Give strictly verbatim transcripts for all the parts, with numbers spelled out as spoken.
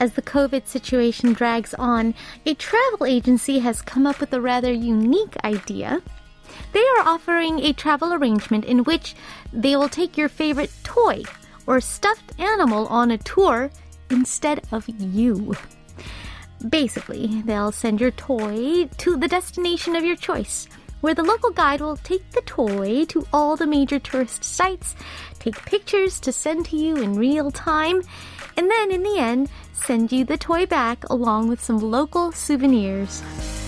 As the COVID situation drags on, a travel agency has come up with a rather unique idea. They are offering a travel arrangement in which they will take your favorite toy or stuffed animal on a tour instead of you. Basically, they'll send your toy to the destination of your choice, where the local guide will take the toy to all the major tourist sites, take pictures to send to you in real time, and then in the end, send you the toy back along with some local souvenirs.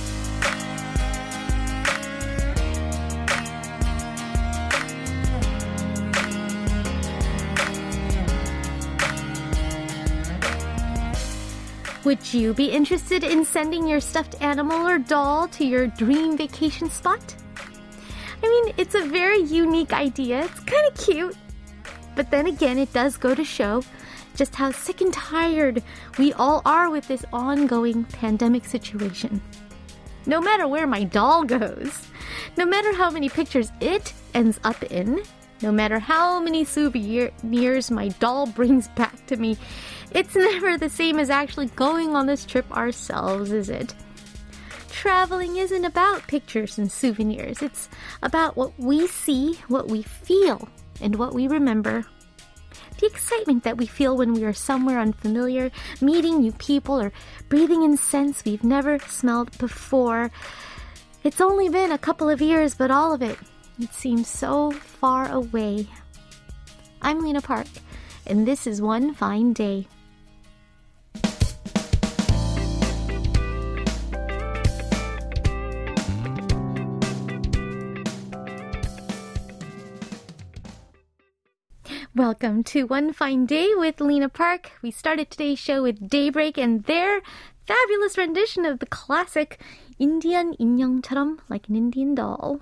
Would you be interested in sending your stuffed animal or doll to your dream vacation spot? I mean, it's a very unique idea. It's kind of cute. But then again, it does go to show just how sick and tired we all are with this ongoing pandemic situation. No matter where my doll goes, no matter how many pictures it ends up in, no matter how many souvenirs my doll brings back to me, it's never the same as actually going on this trip ourselves, is it? Traveling isn't about pictures and souvenirs. It's about what we see, what we feel, and what we remember. The excitement that we feel when we are somewhere unfamiliar, meeting new people, or breathing in scents we've never smelled before. It's only been a couple of years, but all of it, it seems so far away. I'm Lena Park, and this is One Fine Day. Welcome to One Fine Day with Lena Park. We started today's show with Daybreak and their fabulous rendition of the classic Indian 인형처럼, like an Indian doll.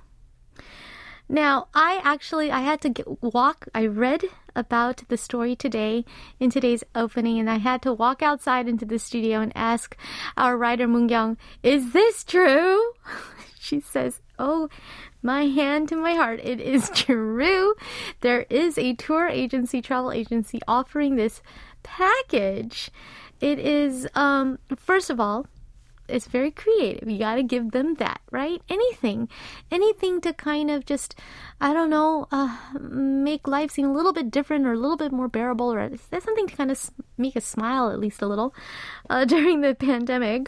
Now, I actually, I had to get, walk, I read about the story today in today's opening, and I had to walk outside into the studio and ask our writer Moon-kyung, is this true? She says, oh, my hand to my heart, it is true. There is a tour agency, travel agency offering this package. It is, um, first of all, it's very creative. You got to give them that, right? Anything. Anything to kind of just, I don't know, uh, make life seem a little bit different or a little bit more bearable, or there's something to kind of make us smile at least a little uh, during the pandemic.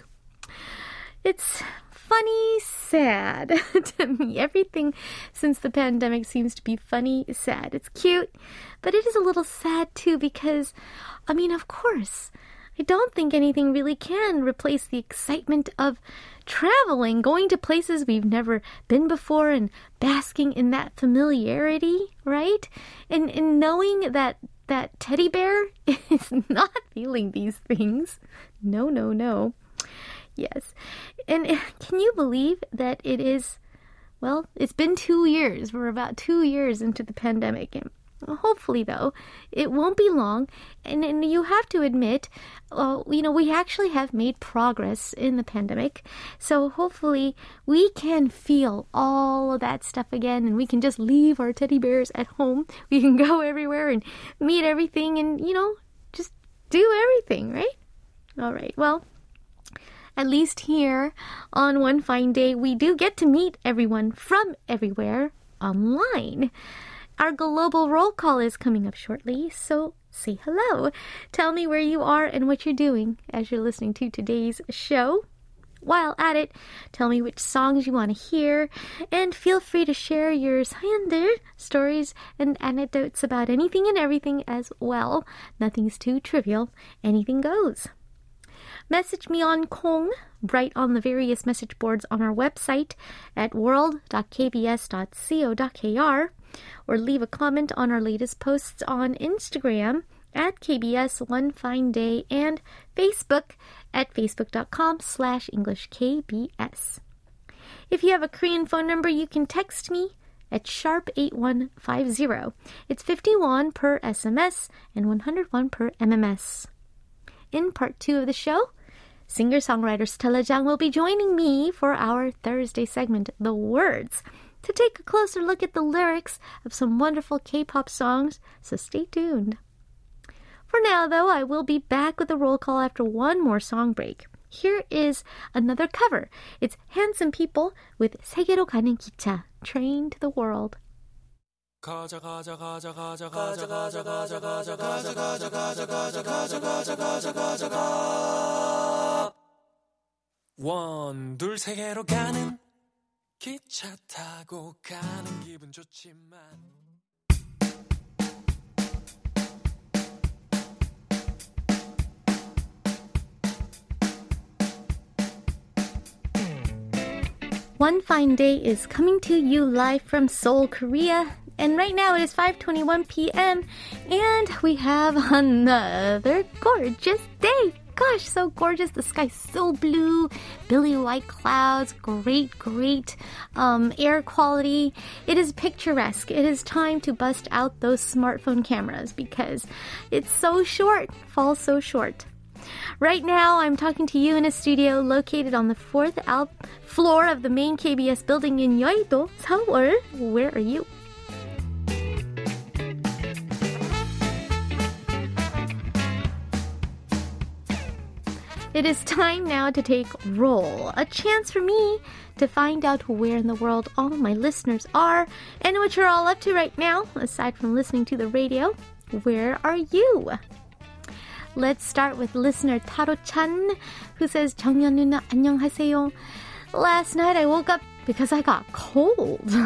It's funny, sad to me. Everything since the pandemic seems to be funny, sad. It's cute, but it is a little sad too because, I mean, of course, I don't think anything really can replace the excitement of traveling, going to places we've never been before and basking in that familiarity, right? And, and knowing that that teddy bear is not feeling these things. No, no, no. Yes. And can you believe that it is, well, it's been two years. We're about two years into the pandemic. And hopefully, though, it won't be long. And, and you have to admit, uh, you know, we actually have made progress in the pandemic. So hopefully we can feel all of that stuff again, and we can just leave our teddy bears at home. We can go everywhere and meet everything and, you know, just do everything, right? All right. Well, at least here on One Fine Day, we do get to meet everyone from everywhere online. Our global roll call is coming up shortly, so say hello. Tell me where you are and what you're doing as you're listening to today's show. While at it, tell me which songs you want to hear, and feel free to share your 사연들, stories, and anecdotes about anything and everything as well. Nothing's too trivial. Anything goes. Message me on Kong, write on the various message boards on our website at world dot k b s dot co dot k r, or leave a comment on our latest posts on Instagram at K B S One Fine Day and Facebook at facebook.com slash English KBS. If you have a Korean phone number, you can text me at sharp eight one five zero. It's fifty-one per S M S and one hundred one per M M S. In part two of the show, singer-songwriter Stella Jang will be joining me for our Thursday segment, The Words, to take a closer look at the lyrics of some wonderful K-pop songs, so stay tuned. For now, though, I will be back with the roll call after one more song break. Here is another cover. It's Handsome People with 세계로 가는 기차, Train to the World. 가자 가자 가자 가자 가자 가자 가자 가자 가자 가자 가자 가자 가자 가자 가자 가자 가 원, 둘, 세계로 가는 기차 타고 가는 기분 좋지만 One Fine Day is coming to you live from Seoul, Korea. And right now it is five twenty-one p.m. and we have another gorgeous day. Gosh, so gorgeous. The sky's so blue, billy white clouds, great, great um, air quality. It is picturesque. It is time to bust out those smartphone cameras because it's so short, falls so short. Right now, I'm talking to you in a studio located on the fourth al- floor of the main K B S building in Yeouido, Seoul. Where are you? It is time now to take roll, a chance for me to find out where in the world all my listeners are and what you're all up to right now, aside from listening to the radio. Where are you? Let's start with listener Taro-chan, who says, 정연 누나 안녕하세요. Last night I woke up because I got cold.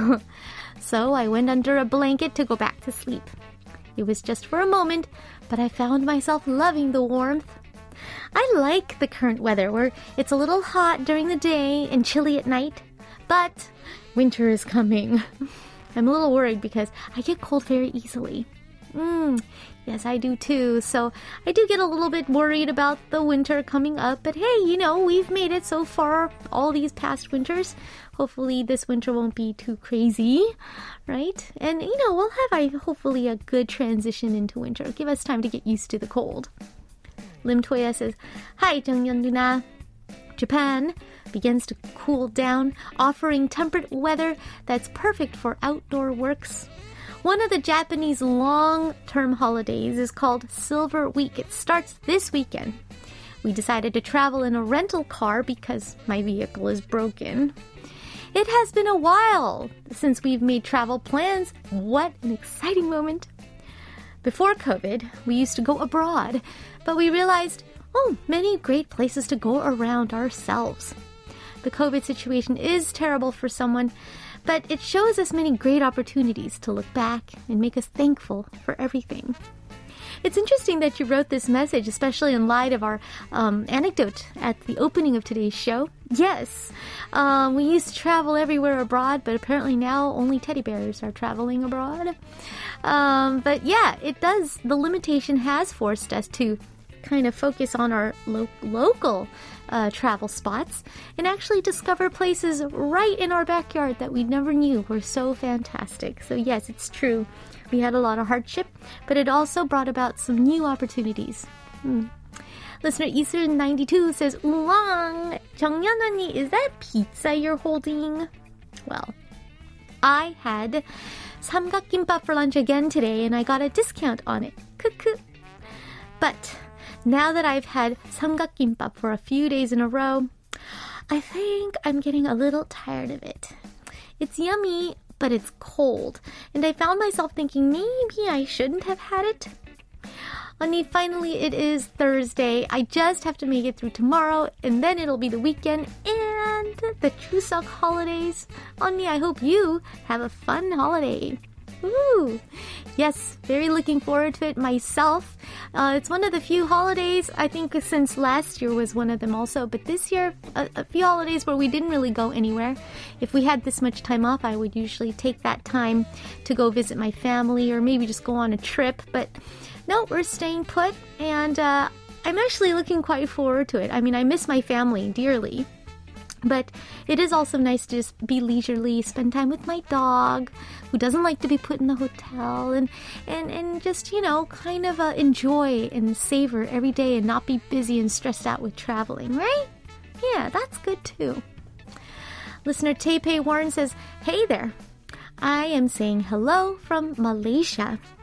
So I went under a blanket to go back to sleep. It was just for a moment, but I found myself loving the warmth. I like the current weather where it's a little hot during the day and chilly at night, but winter is coming. I'm a little worried because I get cold very easily. Mm, yes, I do too. So I do get a little bit worried about the winter coming up, but hey, you know, we've made it so far all these past winters. Hopefully this winter won't be too crazy, right? And, you know, we'll have, I hopefully, a good transition into winter. Give us time to get used to the cold. Lim Toya says, Hi, 정연 누나. Japan begins to cool down, offering temperate weather that's perfect for outdoor works. One of the Japanese long-term holidays is called Silver Week. It starts this weekend. We decided to travel in a rental car because my vehicle is broken. It has been a while since we've made travel plans. What an exciting moment. Before COVID, we used to go abroad, but we realized, oh, many great places to go around ourselves. The COVID situation is terrible for someone, but it shows us many great opportunities to look back and make us thankful for everything. It's interesting that you wrote this message, especially in light of our um, anecdote at the opening of today's show. Yes, um, we used to travel everywhere abroad, but apparently now only teddy bears are traveling abroad. Um, but yeah, it does. The limitation has forced us to kind of focus on our lo- local uh, travel spots and actually discover places right in our backyard that we never knew were so fantastic. So yes, it's true. We had a lot of hardship, but it also brought about some new opportunities. Hmm. Listener Isul ninety-two says, Ulang, 정연 언니, is that pizza you're holding? Well, I had 삼각김밥 for lunch again today, and I got a discount on it. Cuckoo. But now that I've had 삼각김밥 for a few days in a row, I think I'm getting a little tired of it. It's yummy, but it's cold, and I found myself thinking maybe I shouldn't have had it. 언니, finally it is Thursday. I just have to make it through tomorrow, and then it'll be the weekend and the Chuseok holidays. 언니, I hope you have a fun holiday. Ooh, yes, very looking forward to it myself. Uh, it's one of the few holidays, I think since last year was one of them also, but this year, a, a few holidays where we didn't really go anywhere. If we had this much time off, I would usually take that time to go visit my family or maybe just go on a trip, but no, we're staying put, and uh, I'm actually looking quite forward to it. I mean, I miss my family dearly. But it is also nice to just be leisurely, spend time with my dog, who doesn't like to be put in the hotel, and, and, and just, you know, kind of uh, enjoy and savor every day and not be busy and stressed out with traveling, right? Yeah, that's good too. Listener Taipei Warren says, Hey there. I am saying hello from Malaysia.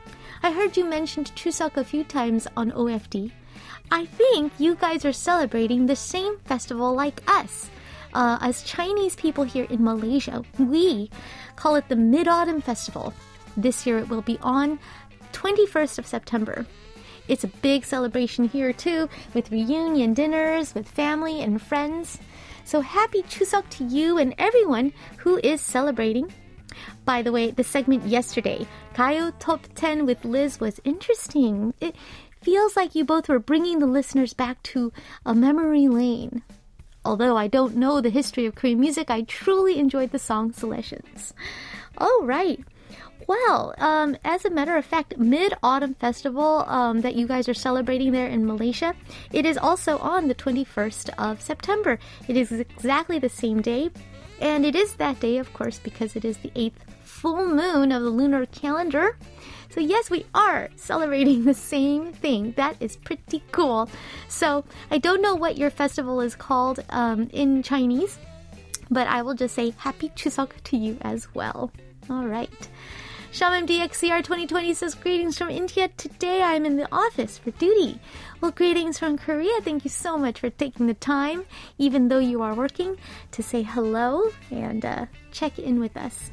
I heard you mention Chuseok a few times on O F D. I think you guys are celebrating the same festival like us. Uh, as Chinese people here in Malaysia, we call it the Mid-Autumn Festival. This year it will be on twenty-first of September. It's a big celebration here too, with reunion dinners, with family and friends. So happy Chuseok to you and everyone who is celebrating. By the way, the segment yesterday, Gayo Top ten with Liz, was interesting. It feels like you both were bringing the listeners back to a memory lane. Although I don't know the history of Korean music, I truly enjoyed the song selections. All right. Well, um, as a matter of fact, Mid-Autumn Festival um, that you guys are celebrating there in Malaysia, it is also on the twenty-first of September. It is exactly the same day. And it is that day, of course, because it is the eighth full moon of the lunar calendar. So yes, we are celebrating the same thing. That is pretty cool. So I don't know what your festival is called um, in Chinese, but I will just say Happy Chuseok to you as well. All right. Shamim D X C R twenty twenty says, greetings from India. Today I'm in the office for duty. Well, greetings from Korea. Thank you so much for taking the time, even though you are working, to say hello and uh, check in with us.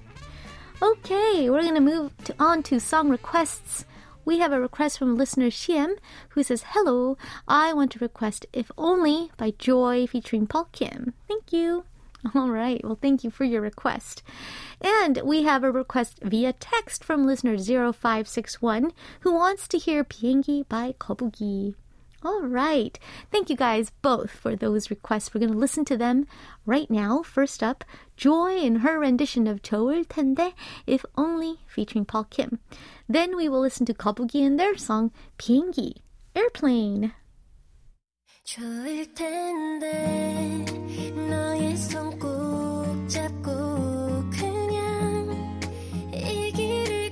Okay, we're going to move to, on to song requests. We have a request from listener Shiem, who says, hello, I want to request If Only by Joy featuring Paul Kim. Thank you. All right. Well, thank you for your request. And we have a request via text from listener zero five six one who wants to hear 비행기 by 거북이. All right. Thank you guys both for those requests. We're going to listen to them right now. First up, Joy in her rendition of 좋을 텐데, If Only featuring Paul Kim. Then we will listen to 거북이 in their song 비행기, Airplane. 좋을 텐데 너의 손 꼭 잡고 그냥 이 길을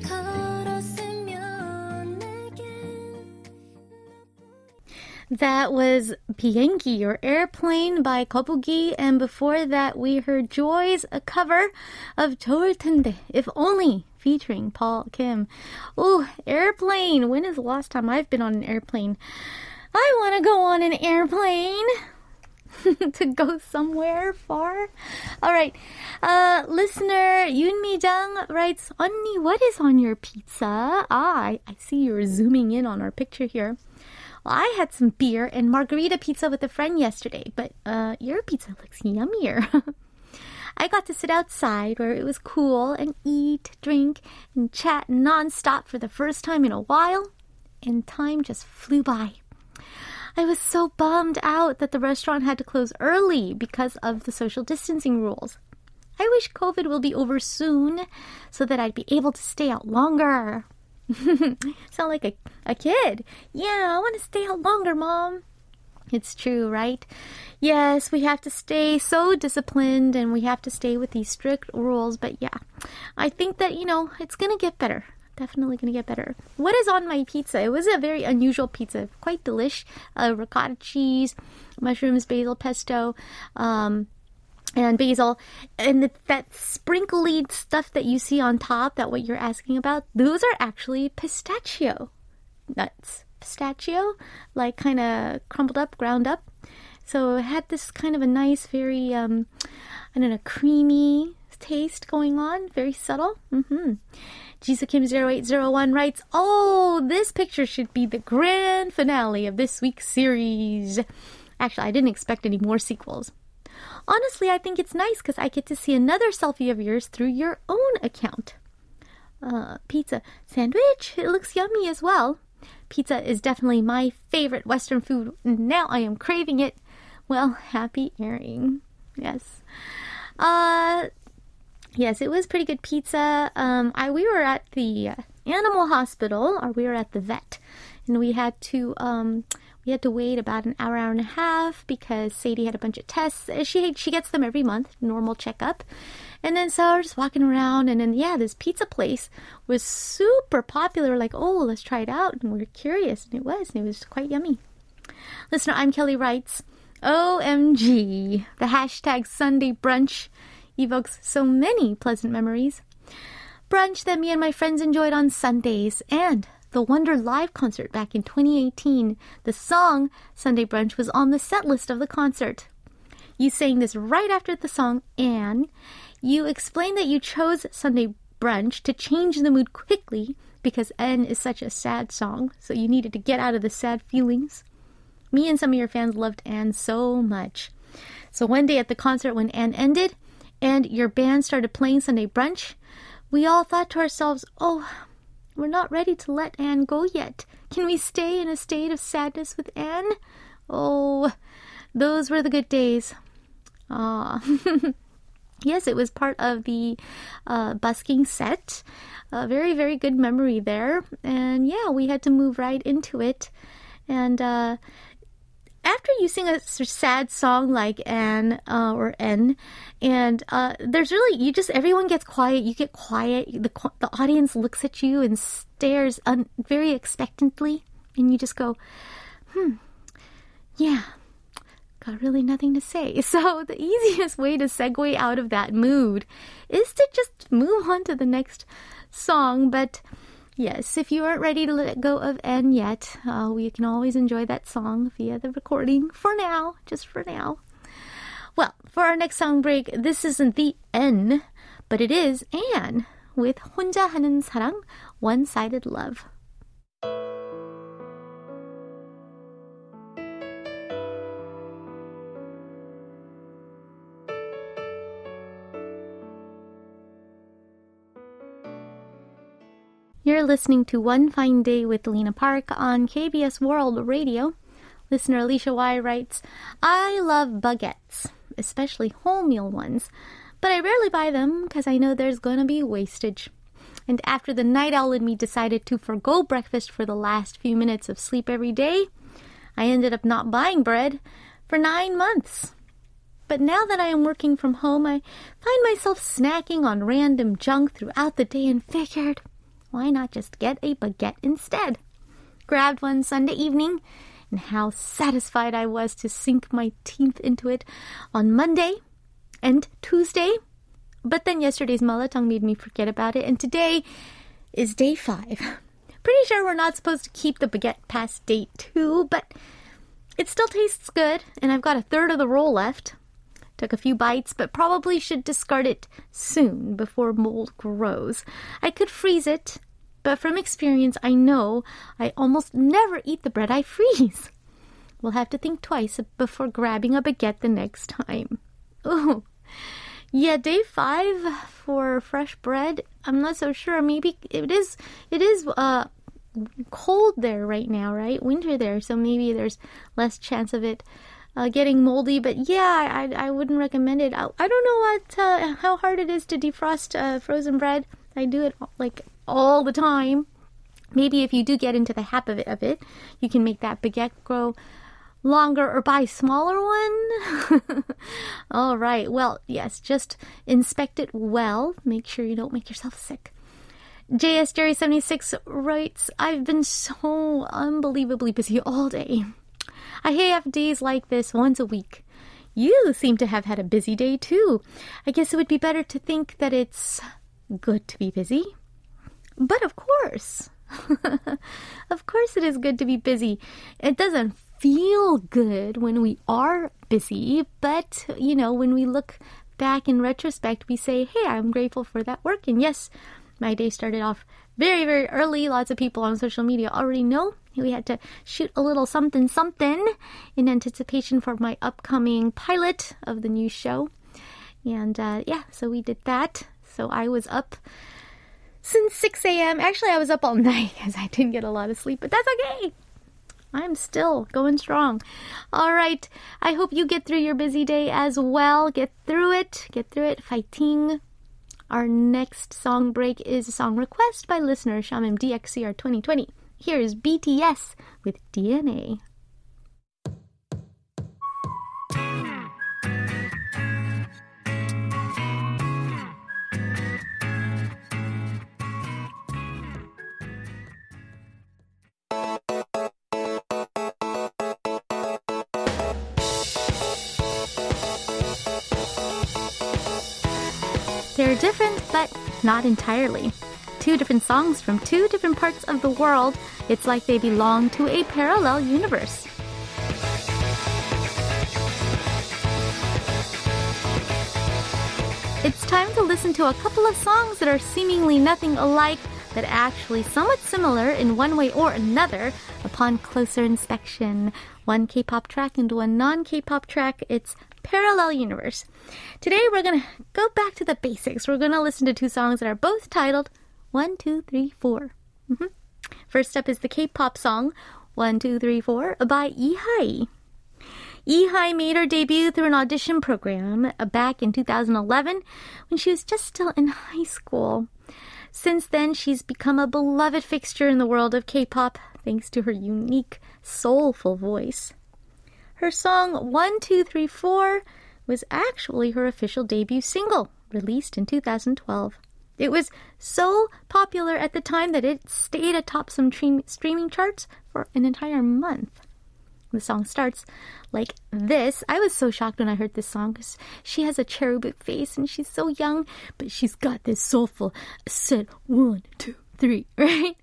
걸었으면 내게. That was 비행기 or Airplane by 거북이, and before that we heard Joy's a cover of 좋을 텐데, If Only featuring Paul Kim. Oh, Airplane. When is the last time I've been on an airplane? I want to go on an airplane to go somewhere far. All right. Uh, listener Yoon Mi-jang writes, 언니, what is on your pizza? Ah, I, I see you're zooming in on our picture here. Well, I had some beer and margarita pizza with a friend yesterday, but uh, your pizza looks yummier. I got to sit outside where it was cool and eat, drink, and chat nonstop for the first time in a while, and time just flew by. I was so bummed out that the restaurant had to close early because of the social distancing rules. I wish COVID will be over soon so that I'd be able to stay out longer. Sound like a, a kid. Yeah, I want to stay out longer, Mom. It's true, right? Yes, we have to stay so disciplined and we have to stay with these strict rules. But yeah, I think that, you know, it's going to get better. Definitely going to get better. What is on my pizza? It was a very unusual pizza. Quite delish. Uh, ricotta cheese, mushrooms, basil pesto, um, and basil. And the, that sprinkly stuff that you see on top, that what you're asking about, those are actually pistachio nuts. Pistachio, like kind of crumbled up, ground up. So it had this kind of a nice, very, um, I don't know, creamy taste going on. Very subtle. Mm-hmm. Jisakim zero eight zero one writes, oh, this picture should be the grand finale of this week's series. Actually, I didn't expect any more sequels. Honestly, I think it's nice because I get to see another selfie of yours through your own account. Uh, pizza sandwich. It looks yummy as well. Pizza is definitely my favorite Western food. Now I am craving it. Well, happy airing. Yes. Uh... Yes, it was pretty good pizza. Um, I we were at the uh, animal hospital, or we were at the vet, and we had to um, we had to wait about an hour, hour and a half because Sadie had a bunch of tests. She she gets them every month, normal checkup, and then so we're just walking around, and then yeah, this pizza place was super popular. Like, oh, let's try it out, and we were curious, and it was, and it was quite yummy. Listener, I'm Kelly writes, O M G, the hashtag Sunday brunch evokes so many pleasant memories. brunch that me and my friends enjoyed on Sundays, and the Wonder Live concert back in twenty eighteen. The song Sunday Brunch was on the set list of the concert. You sang this right after the song, Anne. You explained that you chose Sunday Brunch to change the mood quickly because Anne is such a sad song, so you needed to get out of the sad feelings. Me and some of your fans loved Anne so much. So one day at the concert when Anne ended and your band started playing Sunday Brunch, we all thought to ourselves, oh, we're not ready to let Anne go yet. Can we stay in a state of sadness with Anne? Oh, those were the good days. Ah, yes, it was part of the uh, busking set. A very, very good memory there. And yeah, we had to move right into it. And uh, after you sing a sad song like Anne uh, or N, and uh, there's really, you just, everyone gets quiet, you get quiet, the, the audience looks at you and stares un- very expectantly, and you just go, hmm, yeah, got really nothing to say. So the easiest way to segue out of that mood is to just move on to the next song. But yes, if you aren't ready to let go of N yet, uh, we can always enjoy that song via the recording for now, just for now. Well, for our next song break, this isn't the N, but it is Anne with 혼자 하는 사랑, One-Sided Love. You're listening to One Fine Day with Lena Park on K B S World Radio. Listener Alicia Y writes, I love baguettes, especially wholemeal ones, but I rarely buy them because I know there's going to be wastage. And after the night owl in me decided to forgo breakfast for the last few minutes of sleep every day, I ended up not buying bread for nine months. But now that I am working from home, I find myself snacking on random junk throughout the day and figured, why not just get a baguette instead? Grabbed one Sunday evening, and how satisfied I was to sink my teeth into it on Monday and Tuesday. But then yesterday's malatang made me forget about it, and today is day five. Pretty sure we're not supposed to keep the baguette past day two, but it still tastes good, and I've got a third of the roll left. Took a few bites, but probably should discard it soon before mold grows. I could freeze it, but from experience, I know I almost never eat the bread I freeze. We'll have to think twice before grabbing a baguette the next time. Ooh. Yeah, day five for fresh bread, I'm not so sure. Maybe it is, it is uh, cold there right now, right? Winter there, so maybe there's less chance of it Uh, getting moldy, but yeah, I I wouldn't recommend it. I, I don't know what uh, how hard it is to defrost uh, frozen bread. I do it like all the time. Maybe if you do get into the habit of it, you can make that baguette grow longer or buy a smaller one. All right. Well, yes, just inspect it well. Make sure you don't make yourself sick. J S Jerry seventy-six writes, I've been so unbelievably busy all day. I have days like this once a week. You seem to have had a busy day too. I guess it would be better to think that it's good to be busy. But of course, of course it is good to be busy. It doesn't feel good when we are busy, but, you know, when we look back in retrospect, we say, hey, I'm grateful for that work. And yes, my day started off very, very early. Lots of people on social media already know we had to shoot a little something something in anticipation for my upcoming pilot of the new show. And uh, yeah, so we did that. So I was up since six a.m. Actually, I was up all night because I didn't get a lot of sleep, but that's okay. I'm still going strong. All right. I hope you get through your busy day as well. Get through it. Get through it. Fighting. Our next song break is a song request by listener Shamim D X C R twenty twenty. Here is B T S with D N A. They're different, but not entirely. Two different songs from two different parts of the world. It's like they belong to a parallel universe. It's time to listen to a couple of songs that are seemingly nothing alike, but actually somewhat similar in one way or another upon closer inspection. One K-pop track and one non-K-pop track. It's parallel universe. Today we're going to go back to the basics. We're going to listen to two songs that are both titled one, two, three, four. Mm-hmm. First up is the K-pop song one, two, three, four by Ihai. Ihai made her debut through an audition program back in two thousand eleven when she was just still in high school. Since then, she's become a beloved fixture in the world of K-pop thanks to her unique, soulful voice. Her song one, two, three, four was actually her official debut single, released in two thousand twelve. It was so popular at the time that it stayed atop some tre- streaming charts for an entire month. The song starts like this. I was so shocked when I heard this song because she has a cherubic face and she's so young, but she's got this soulful, said one, two, three, right?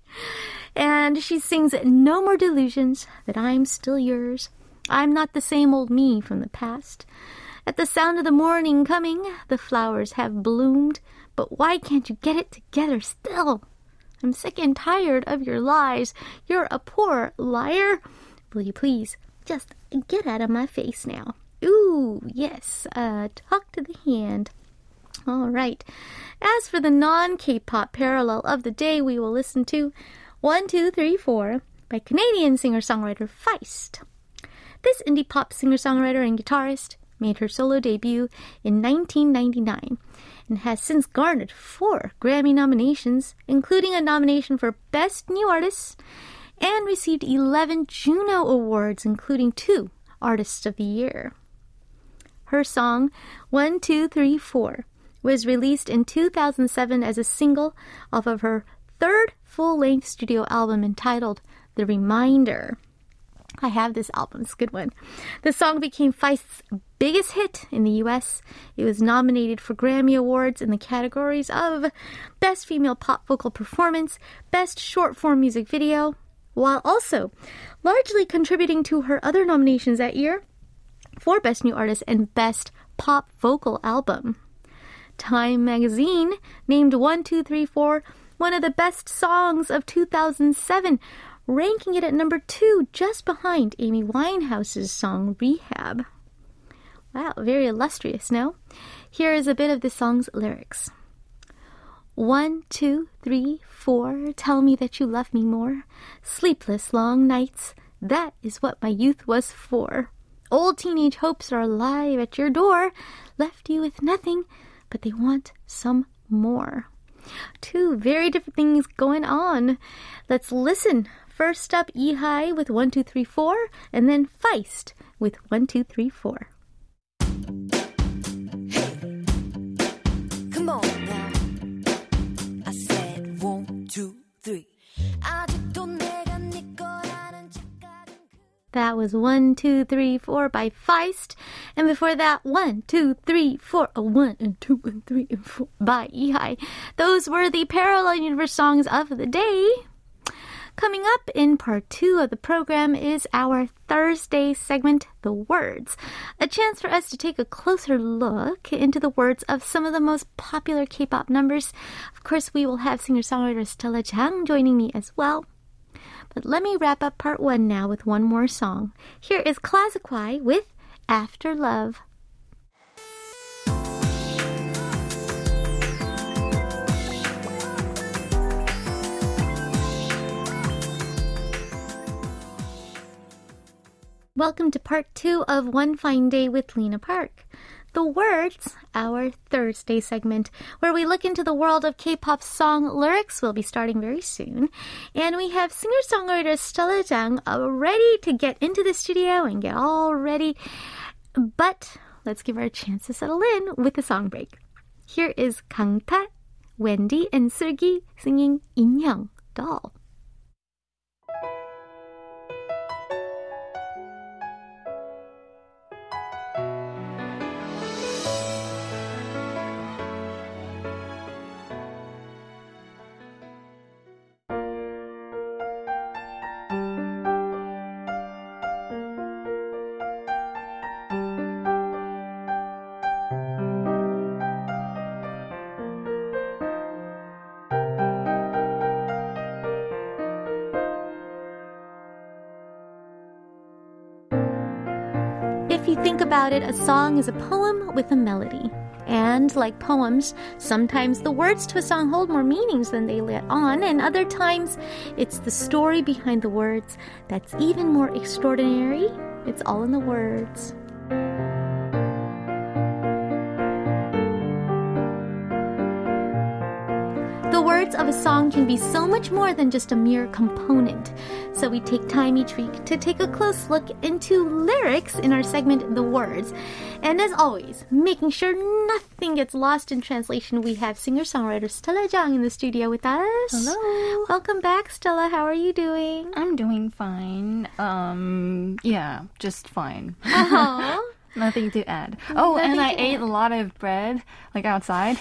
And she sings No More Delusions, that I'm still yours. I'm not the same old me from the past. At the sound of the morning coming, the flowers have bloomed, but why can't you get it together still? I'm sick and tired of your lies. You're a poor liar. Will you please just get out of my face now? Ooh, yes, uh, talk to the hand. All right. As for the non-K-pop parallel of the day, we will listen to one, two, three, four by Canadian singer-songwriter Feist. This indie pop singer-songwriter and guitarist made her solo debut in nineteen ninety-nine and has since garnered four Grammy nominations, including a nomination for Best New Artist, and received eleven Juno Awards, including two Artists of the Year. Her song, one, two, three, four, was released in two thousand seven as a single off of her third full-length studio album entitled The Reminder. I have this album. It's a good one. The song became Feist's biggest hit in the U S. It was nominated for Grammy Awards in the categories of Best Female Pop Vocal Performance, Best Short-Form Music Video, while also largely contributing to her other nominations that year for Best New Artist and Best Pop Vocal Album. Time magazine named one, two, three, four one of the best songs of two thousand seven, ranking it at number two, just behind Amy Winehouse's song Rehab. Wow, very illustrious, no? Here is a bit of the song's lyrics. One, two, three, four, tell me that you love me more. Sleepless long nights, that is what my youth was for. Old teenage hopes are alive at your door, left you with nothing, but they want some more. Two very different things going on. Let's listen. First up, Ihai with one, two, three, four, and then Feist with one, two, three, four. Come on now. I said one, two, three. That was one, two, three, four by Feist. And before that, one, two, three, four, oh, one, and two, and three, and four by Ihai. Those were the parallel universe songs of the day. Coming up in part two of the program is our Thursday segment, The Words. A chance for us to take a closer look into the words of some of the most popular K-pop numbers. Of course, we will have singer-songwriter Stella Jang joining me as well. But let me wrap up part one now with one more song. Here is Classic Y with After Love. Welcome to part two of One Fine Day with Lena Park. The Words, our Thursday segment, where we look into the world of K-pop song lyrics, will be starting very soon. And we have singer-songwriter Stella Jang ready to get into the studio and get all ready. But let's give her a chance to settle in with the song break. Here is Kangta, Wendy, and Seulgi singing 인형, Doll. if you think about it, a song is a poem with a melody. And like poems, sometimes the words to a song hold more meanings than they let on, and other times it's the story behind the words that's even more extraordinary. It's all in the words. The words of a song can be so much more than just a mere component. So we take time each week to take a close look into lyrics in our segment, The Words. And as always, making sure nothing gets lost in translation, we have singer-songwriter Stella Jang in the studio with us. Hello. Welcome back, Stella. How are you doing? I'm doing fine. Um, yeah, just fine. Uh-huh. Nothing to add. Oh, Nothing and I to ate add. a lot of bread, like outside.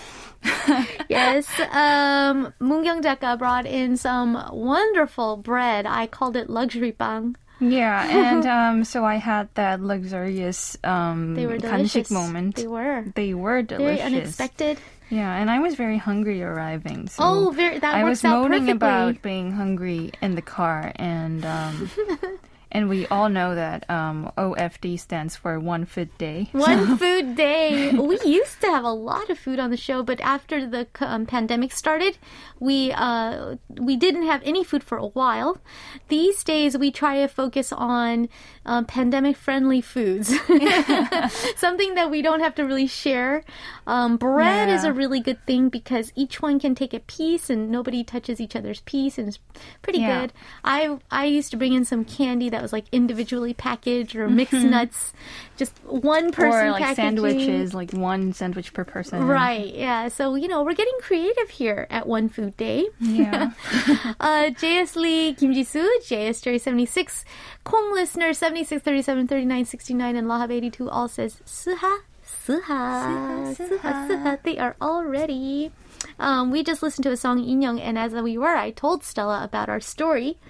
Yes, um, Moongyung Jaka brought in some wonderful bread. I called it luxury bang. Yeah, and um, so I had that luxurious um, They were delicious. 간식 moment. They were. They were delicious. Very unexpected. Yeah, and I was very hungry arriving. So Oh, very, that I works was out moaning perfectly. about being hungry in the car, and um, and we all know that um, O F D stands for One Food Day. One food day. We used to have a lot of food on the show, but after the um, pandemic started, we uh, we didn't have any food for a while. These days, we try to focus on um, pandemic-friendly foods, something that we don't have to really share. Um, bread Yeah. is a really good thing because each one can take a piece, and nobody touches each other's piece, and it's pretty Yeah. good. I I used to bring in some candy that was like individually packaged or mixed nuts, just one person Or like packaging. sandwiches, like one sandwich per person. Right, yeah. So, you know, we're getting creative here at One Food Day. Yeah. uh, J S Lee, Kim Ji-soo, J S Jerry seventy-six, Kong listener seventy-six thirty-seven thirty-nine sixty-nine, and Lahab eighty-two all says, Suha, Suha, Suha, Suha. They are all ready. Um, we just listened to a song, Inyoung, and as we were, I told Stella about our story.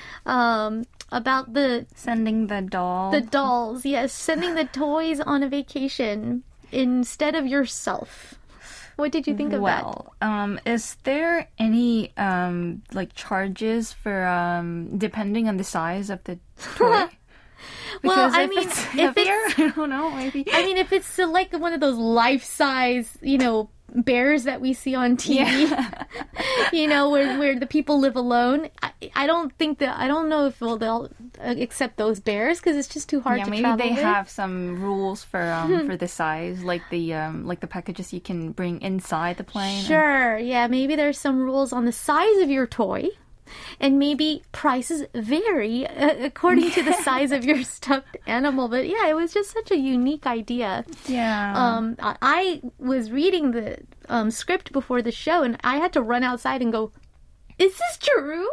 Um, about the Sending the doll. the dolls, yes, sending the toys on a vacation instead of yourself. What did you think of that? Well, um, is there any um like charges for um depending on the size of the toy? Well, Because I if mean, it's if heavier, it's- I don't know, maybe. I mean, if it's uh, like one of those life-size, you know, bears that we see on T V, you know, where where the people live alone, I, I don't think that, I don't know if well, they'll uh, accept those bears because it's just too hard yeah, to maybe travel they with. have some rules for um for the size, like the um like the packages you can bring inside the plane. Sure, yeah, maybe there's some rules on the size of your toy. And maybe prices vary uh, according to the size of your stuffed animal. But yeah, it was just such a unique idea. Yeah. Um, I I was reading the um, script before the show, and I had to run outside and go, "Is this true?"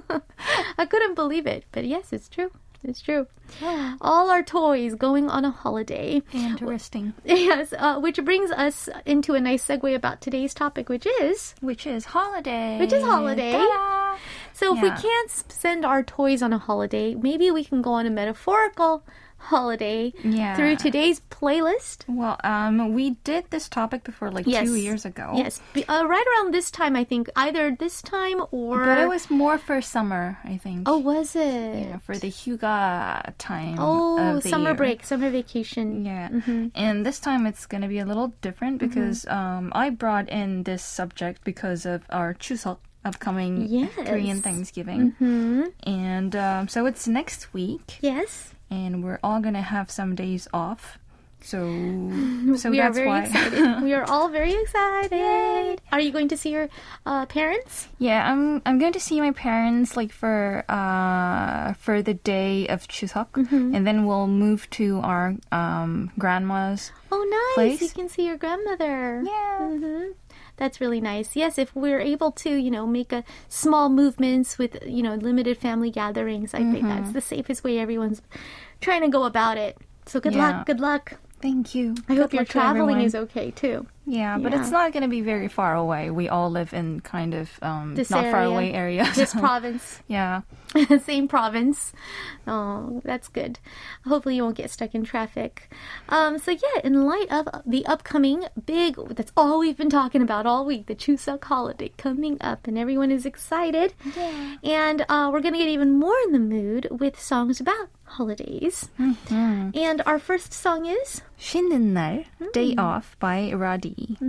I couldn't believe it, but yes, it's true. It's true. All our toys going on a holiday. Interesting. Yes, uh, which brings us into a nice segue about today's topic, which is Which is holiday. Which is holiday. Ta-da! so if we Yeah. can't s- send our toys on a holiday, maybe we can go on a metaphorical holiday Yeah. through today's playlist. Well, um, we did this topic before, like Yes. two years ago. Yes, Be- uh, right around this time, I think, either this time or. But it was more for summer, I think. Oh, was it? Yeah, for the Hyuga time. Oh, of the summer year. break, summer vacation. Yeah. Mm-hmm. And this time it's going to be a little different because um, I brought in this subject because of our Chuseok, upcoming Yes. Korean Thanksgiving. Mm-hmm. And um, so it's next week, Yes. and we're all going to have some days off. So, so we are that's very why. excited. We are all very excited. Are you going to see your uh, parents? Yeah, I'm I'm going to see my parents like for uh for the day of Chuseok, Mm-hmm. and then we'll move to our um grandma's. Oh, nice. Place? You can see your grandmother. Yeah. hmm That's really nice. Yes, if we're able to, you know, make a small movements with, you know, limited family gatherings, I think that's the safest way everyone's trying to go about it. So good Yeah. luck. Good luck. Thank you. I Good hope your luck to traveling everyone. is okay too. Yeah, but Yeah. it's not going to be very far away. We all live in kind of um, This not far area. away area. This so- province. Yeah. Same province. Oh, that's good. Hopefully you won't get stuck in traffic. Um, so yeah, in light of the upcoming big, that's all we've been talking about all week, the Chuseok holiday coming up, and everyone is excited. Yeah. And uh, we're going to get even more in the mood with songs about holidays. Mm-hmm. And our first song is... 쉬는 날, Day Off by Radi.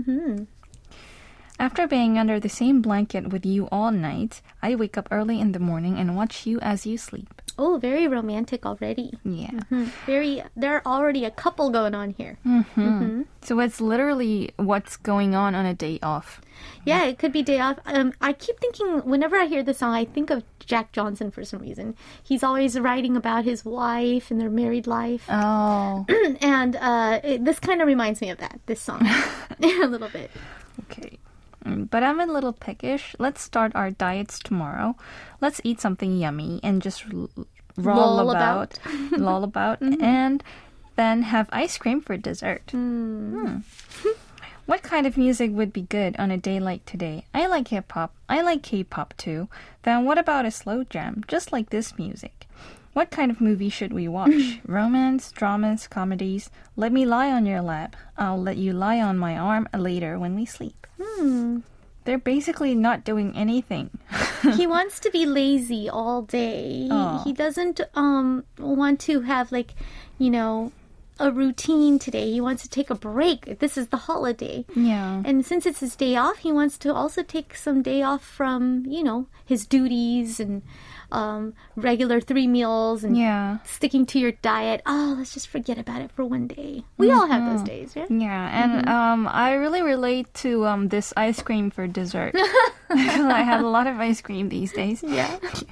After being under the same blanket with you all night, I wake up early in the morning and watch you as you sleep. Oh, very romantic already. Yeah. Hmm. Very, there are already a couple going on here. Mm-hmm. So it's literally what's going on on a day off. Yeah, it could be day off. Um, I keep thinking, whenever I hear the song, I think of Jack Johnson for some reason. He's always writing about his wife and their married life. Oh. and uh, it, this kind of reminds me of that, this song. a little bit. Okay. Mm, But I'm a little peckish. Let's start our diets tomorrow. Let's eat something yummy and just l- roll Loll about, loll about, and then have ice cream for dessert. Hmm. What kind of music would be good on a day like today? I like hip-hop. I like K-pop too. Then what about a slow jam, just like this music? What kind of movie should we watch? Romance, dramas, comedies? Let me lie on your lap. I'll let you lie on my arm later when we sleep. Hmm. They're basically not doing anything. He wants to be lazy all day. Aw. He, he doesn't um want to have, like, you know, a routine today. He wants to take a break. This is the holiday. Yeah. And since it's his day off, he wants to also take some day off from, you know, his duties and um, regular three meals and Yeah. sticking to your diet. Oh, let's just forget about it for one day. We all have those days, yeah? Yeah, and um, I really relate to um, this ice cream for dessert. I have a lot of ice cream these days. Yeah.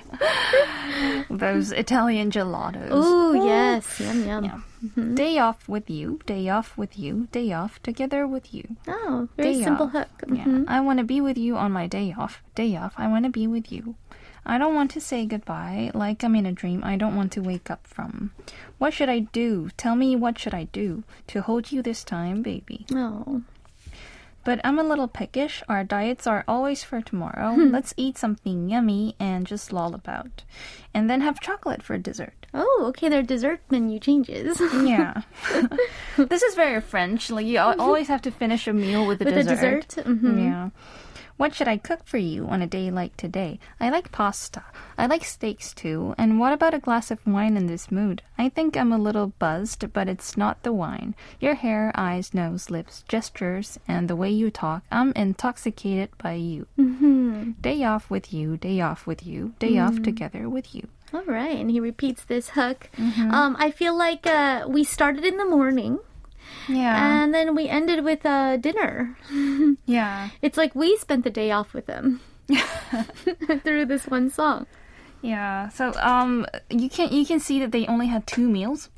Those Italian gelatos. Ooh, yes. Yum, yum. Yeah. Day off with you, day off with you, day off together with you. Oh, very Day simple off. hook. Yeah. Mhm. I want to be with you on my day off. Day off, I want to be with you. I don't want to say goodbye like I'm in a dream I don't want to wake up from. What should I do? Tell me what should I do to hold you this time, baby? Oh. But I'm a little peckish. Our diets are always for tomorrow. Let's eat something yummy and just loll about. And then have chocolate for dessert. Oh, okay, their dessert menu changes. Yeah. This is very French. Like you al- always have to finish a meal with a With dessert. a dessert? Mhm. Yeah. What should I cook for you on a day like today? I like pasta. I like steaks too. And what about a glass of wine in this mood? I think I'm a little buzzed, but it's not the wine. Your hair, eyes, nose, lips, gestures, and the way you talk. I'm intoxicated by you. Mm-hmm. Day off with you, day off with you, day off together with you. All right, and he repeats this hook. Mm-hmm. Um, I feel like uh, we started in the morning, Yeah. and then we ended with uh, dinner. Yeah. It's like we spent the day off with him through this one song. Yeah. So um you can you can see that they only had two meals.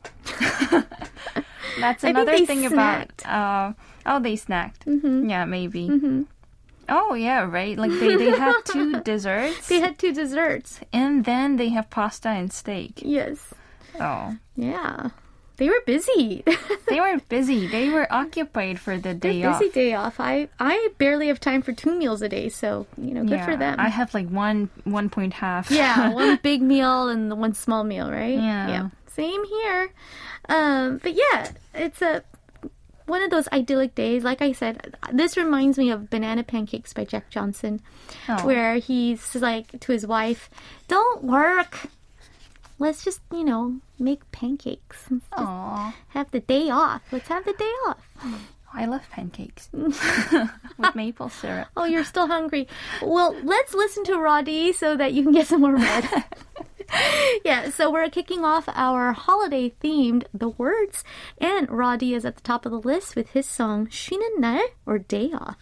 That's I think another they thing snacked. about uh oh they snacked. Mm-hmm. Yeah, maybe. Mm-hmm. Oh yeah, right. Like they, they have two desserts They had two desserts. and then they have pasta and steak. Yes. Oh. Yeah. They were busy. They were busy. They were occupied for the day They're busy off. day off. I, I barely have time for two meals a day, so, you know, good Yeah, for them. I have like one one point half. Yeah, one big meal and the one small meal, right? Yeah. Same here. Um, but yeah, it's a one of those idyllic days. Like I said, this reminds me of Banana Pancakes by Jack Johnson, Oh. where he's like to his wife, "Don't work. Let's just, you know, make pancakes. Let's just Aw. have the day off. Let's have the day off." I love pancakes with maple syrup. Oh, you're still hungry. Well, let's listen to Roddy so that you can get some more red. Yeah, so we're kicking off our holiday-themed The Words, and Roddy is at the top of the list with his song 쉬는 날 or Day Off.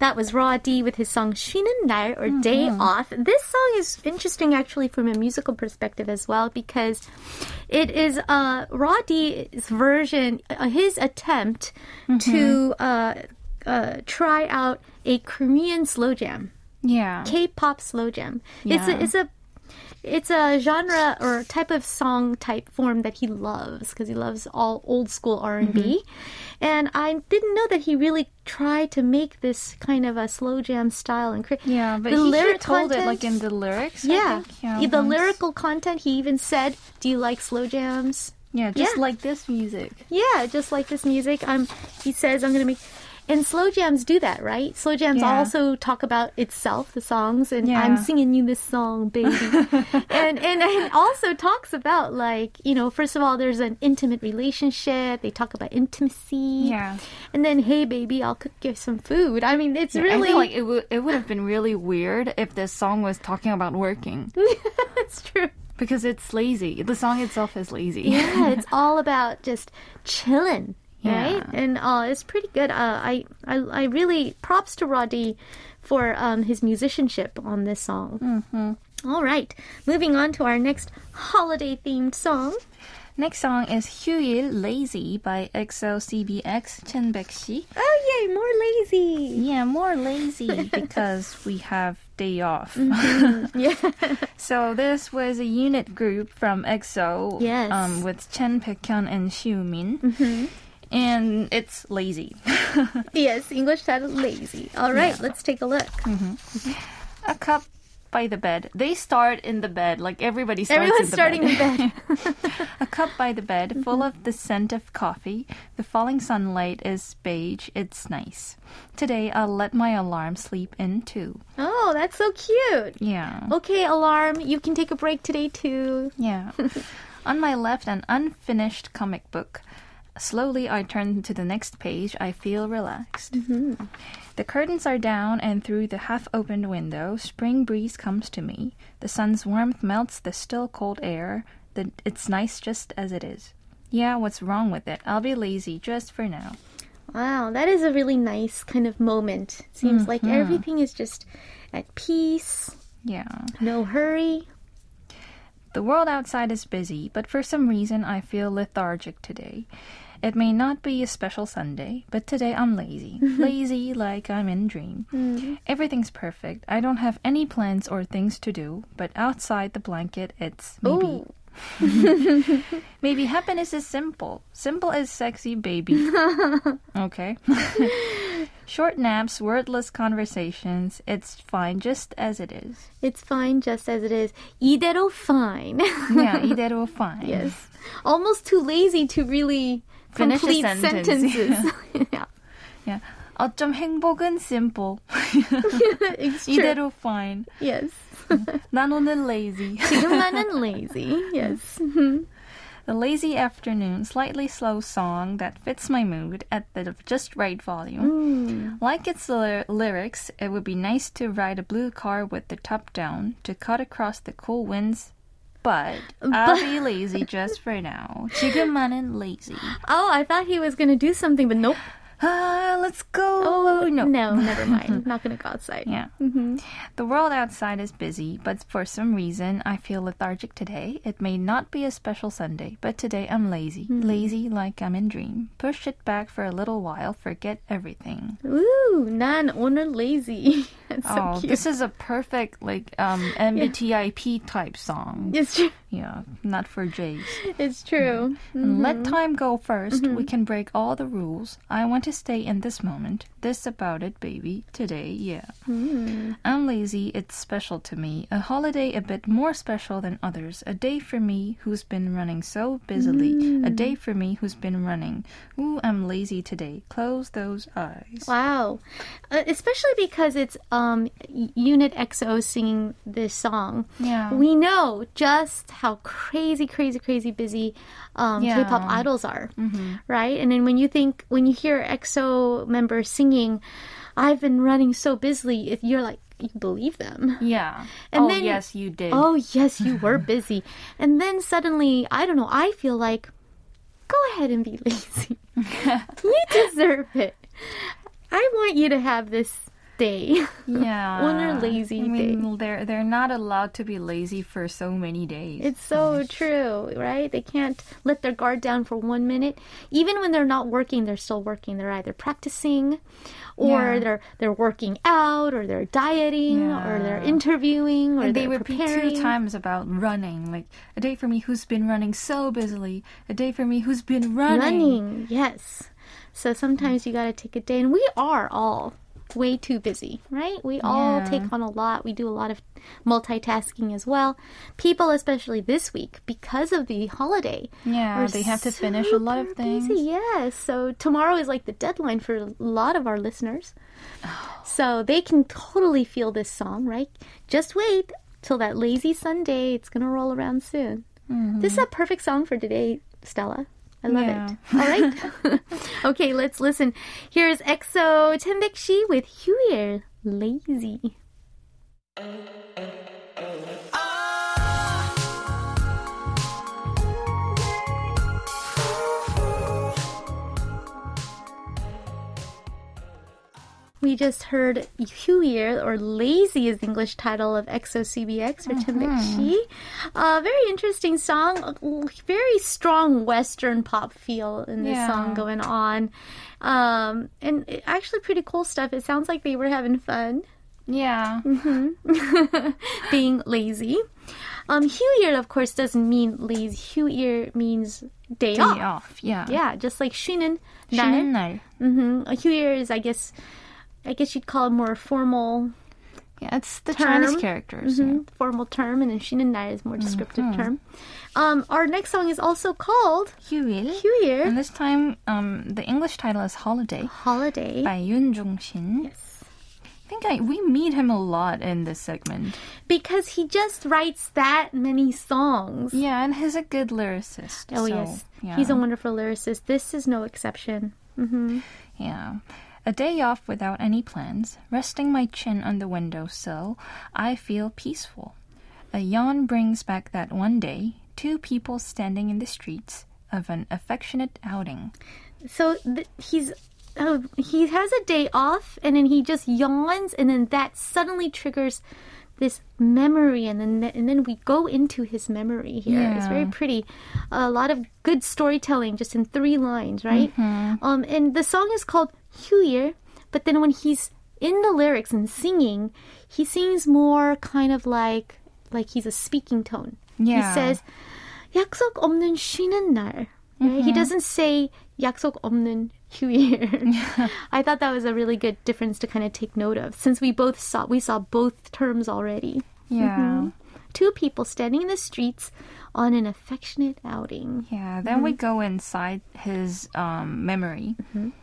That was Raw D with his song 쉬는 날 or Day Off. This song is interesting actually from a musical perspective as well because it is uh, Raw D's version, uh, his attempt mm-hmm. to uh, uh, try out a Korean slow jam. Yeah. K-pop slow jam. Yeah. It's a, it's a It's a genre or type of song type form that he loves because he loves all old school R and B. Mm-hmm. And I didn't know that he really tried to make this kind of a slow jam style. And cre- yeah, but the he lyric told content, it like in the lyrics. Yeah. I think. yeah the once. lyrical content, he even said, do you like slow jams? Yeah, just yeah. like this music. Yeah, just like this music. Um, he says, I'm going to make... And slow jams do that, right? Slow jams yeah. also talk about itself, the songs, and yeah. I'm singing you this song, baby. and, and and also talks about, like, you know, first of all, there's an intimate relationship. They talk about intimacy. Yeah. And then, hey, baby, I'll cook you some food. I mean, it's yeah, really... I feel like it, w- it would have been really weird if this song was talking about working. That's true. Because it's lazy. The song itself is lazy. Yeah, it's all about just chilling. Yeah. Right? And uh, it's pretty good. Uh, I, I I really props to Roddy for um, his musicianship on this song. Mm-hmm. All right. Moving on to our next holiday-themed song. Next song is 휴일 Lazy by X O C B X Chen Baek-si. Oh, yay, more lazy. Yeah, more lazy because we have day off. Mm-hmm. Yeah. So this was a unit group from X O yes. um, with Chen Baek-hyun and Xiumin. Mm-hmm. And it's lazy. Yes, English title lazy. All right, yeah. Let's take a look. Mm-hmm. A cup by the bed. They start in the bed, like everybody starts Everyone's in the starting bed. in bed. A cup by the bed, full of the scent of coffee. The falling sunlight is beige. It's nice. Today, I'll let my alarm sleep in too. Oh, that's so cute. Yeah. Okay, alarm, you can take a break today too. Yeah. On my left, an unfinished comic book. Slowly, I turn to the next page. I feel relaxed. Mm-hmm. The curtains are down, and through the half-opened window, spring breeze comes to me. The sun's warmth melts the still cold air. The, it's nice just as it is. Yeah, what's wrong with it? I'll be lazy just for now. Wow, that is a really nice kind of moment. Seems mm-hmm. like everything is just at peace. Yeah. No hurry. The world outside is busy, but for some reason I feel lethargic today. It may not be a special Sunday, but today I'm lazy. Lazy like I'm in a dream. Mm. Everything's perfect. I don't have any plans or things to do, but outside the blanket, it's maybe... Maybe happiness is simple. Simple is sexy, baby. Okay. Short naps, wordless conversations. It's fine just as it is. It's fine just as it is. 이대로 fine. Yeah, 이대로 fine. Yes. Almost too lazy to really finish complete the sentence. sentences. Yeah. Yeah. 어쩜 행복은 simple. It's true. 이대로 fine. Yes. 난 오늘 lazy. 지금 나는 lazy. Yes. The lazy afternoon, slightly slow song that fits my mood at the just right volume. Mm. Like its ly- lyrics, it would be nice to ride a blue car with the top down, to cut across the cool winds. But I'll be lazy just for now. 지금만은 lazy. Oh, I thought he was going to do something, but nope. Ah, let's go. Oh, no. No, never mind. I'm not going to go outside. Yeah. Mm-hmm. The world outside is busy, but for some reason, I feel lethargic today. It may not be a special Sunday, but today I'm lazy. Mm. Lazy like I'm in dream. Push it back for a little while, forget everything. Ooh, 난 오늘 lazy. That's so oh, cute. This is a perfect, like, um, M B T I P type song. It's true. Yeah, not for Jays. It's true. Mm-hmm. And let time go first. Mm-hmm. We can break all the rules. I want to stay in this moment. This about it, baby. Today, yeah. Mm. I'm lazy. It's special to me. A holiday a bit more special than others. A day for me who's been running so busily. Mm. A day for me who's been running. Ooh, I'm lazy today. Close those eyes. Wow. Uh, especially because it's um, Unit X O singing this song. Yeah. We know just how crazy, crazy, crazy busy um, yeah. K-pop idols are, mm-hmm. right? And then when you think, when you hear X O members singing, I've been running so busily, if you're like, you believe them. Yeah. And oh, then, yes, you did. Oh, yes, you were busy. And then suddenly, I don't know, I feel like, go ahead and be lazy. You deserve it. I want you to have this day. Yeah. 오늘 lazy I mean, day. they're they're not allowed to be lazy for so many days. It's so true, right? They can't let their guard down for one minute. Even when they're not working, they're still working. They're either practicing, or Yeah. they're they're working out, or they're dieting, or they're Yeah. interviewing, or And they they're repeat preparing. two times about running. Like, a day for me who's been running so busily. A day for me who's been running. Running, yes. So sometimes you got to take a day, and we are all way too busy, right? We all Yeah. take on a lot. We do a lot of multitasking as well. People, especially this week, because of the holiday, Yeah, are they have to finish a lot of super things. busy. Yes. So tomorrow is like the deadline for a lot of our listeners. So they can totally feel this song, right? Just wait till that lazy Sunday. It's going to roll around soon. This is a perfect song for today, Stella. I love Yeah. it. All right. Okay, let's listen. Here's EXO 천백시 with 휴일, Lazy. We just heard 휴일, or Lazy is the English title of EXO C B X, or 천백시. A very interesting song. A very strong Western pop feel in this Yeah. song going on. Um, and it- actually pretty cool stuff. It sounds like they were having fun Yeah. being lazy. Um, 휴일, of course, doesn't mean lazy. 휴일 means day, Day off. off. Yeah. Yeah, just like 쉬는 날. 쉬는 날. Mm-hmm. 휴일 is, I guess, I guess you'd call it more formal, Yeah, it's the term. Chinese characters. yeah. mhm, formal term, and then 쉬는 날 is more descriptive term. Um, our next song is also called 휴일. 휴일, And this time, um, the English title is Holiday holiday. by Yoon Jong-shin. Yes. I think I, we meet him a lot in this segment. Because he just writes that many songs. Yeah, and he's a good lyricist. Oh, so, yes. Yeah. He's a wonderful lyricist. This is no exception. Mm-hmm. Yeah. A day off without any plans, resting my chin on the windowsill, I feel peaceful. A yawn brings back that one day, two people standing in the streets of an affectionate outing. So th- he's uh, he has a day off, and then he just yawns, and then that suddenly triggers this memory, and then and then we go into his memory here. It's very Yeah. pretty. A lot of good storytelling just in three lines, right? Um, and the song is called 휴일, but then when he's in the lyrics and singing, he sings more kind of like like he's a speaking tone. Yeah. He says 약속 없는 쉬는 날. Right? He doesn't say 약속 없는 휴일. I thought that was a really good difference to kind of take note of, since we both saw we saw both terms already. Yeah. Two people standing in the streets on an affectionate outing. Yeah, then we go inside his um, memory.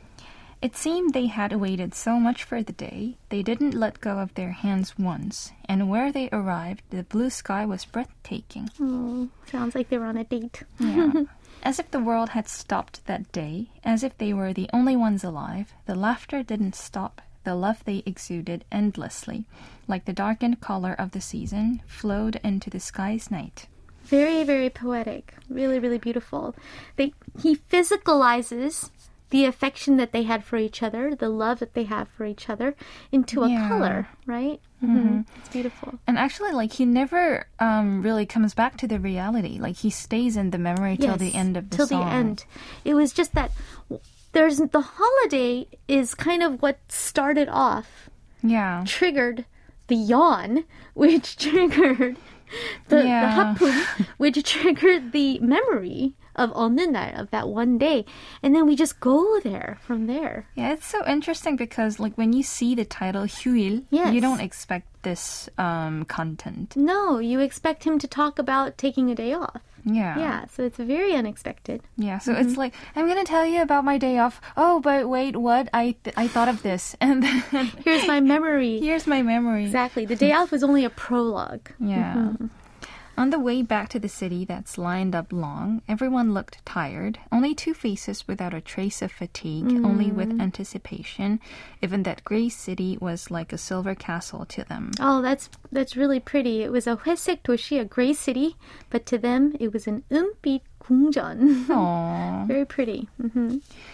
It seemed they had waited so much for the day, they didn't let go of their hands once. And where they arrived, the blue sky was breathtaking. Oh, sounds like they were on a date. Yeah. As if the world had stopped that day, as if they were the only ones alive, the laughter didn't stop. The love they exuded endlessly, like the darkened color of the season, flowed into the sky's night. Very, very poetic. Really, really beautiful. They he physicalizes the affection that they had for each other, the love that they have for each other, into a Yeah. color, right? Mm-hmm. It's beautiful. And actually, like, he never um, really comes back to the reality. Like, he stays in the memory till the Yes, end of the till song. the end. It was just that there's the holiday is kind of what started off, Yeah. triggered the yawn, which triggered the, Yeah. the hapun, which triggered the memory of 없는 날, of that one day. And then we just go there from there. Yeah, it's so interesting because, like, when you see the title 휴일, Yes. you don't expect this um, content. No, you expect him to talk about taking a day off. Yeah. Yeah, so it's very unexpected. Yeah, so it's like, I'm going to tell you about my day off. Oh, but wait, what? I th- I thought of this. And then Here's my memory. here's my memory. Exactly. The day off was only a prologue. Yeah. On the way back to the city that's lined up long, everyone looked tired. Only two faces without a trace of fatigue, only with anticipation. Even that gray city was like a silver castle to them. Oh, that's that's really pretty. It was a 회색 도시, a gray city, but to them it was an 은빛 궁전. Aww. Very pretty. Hmm.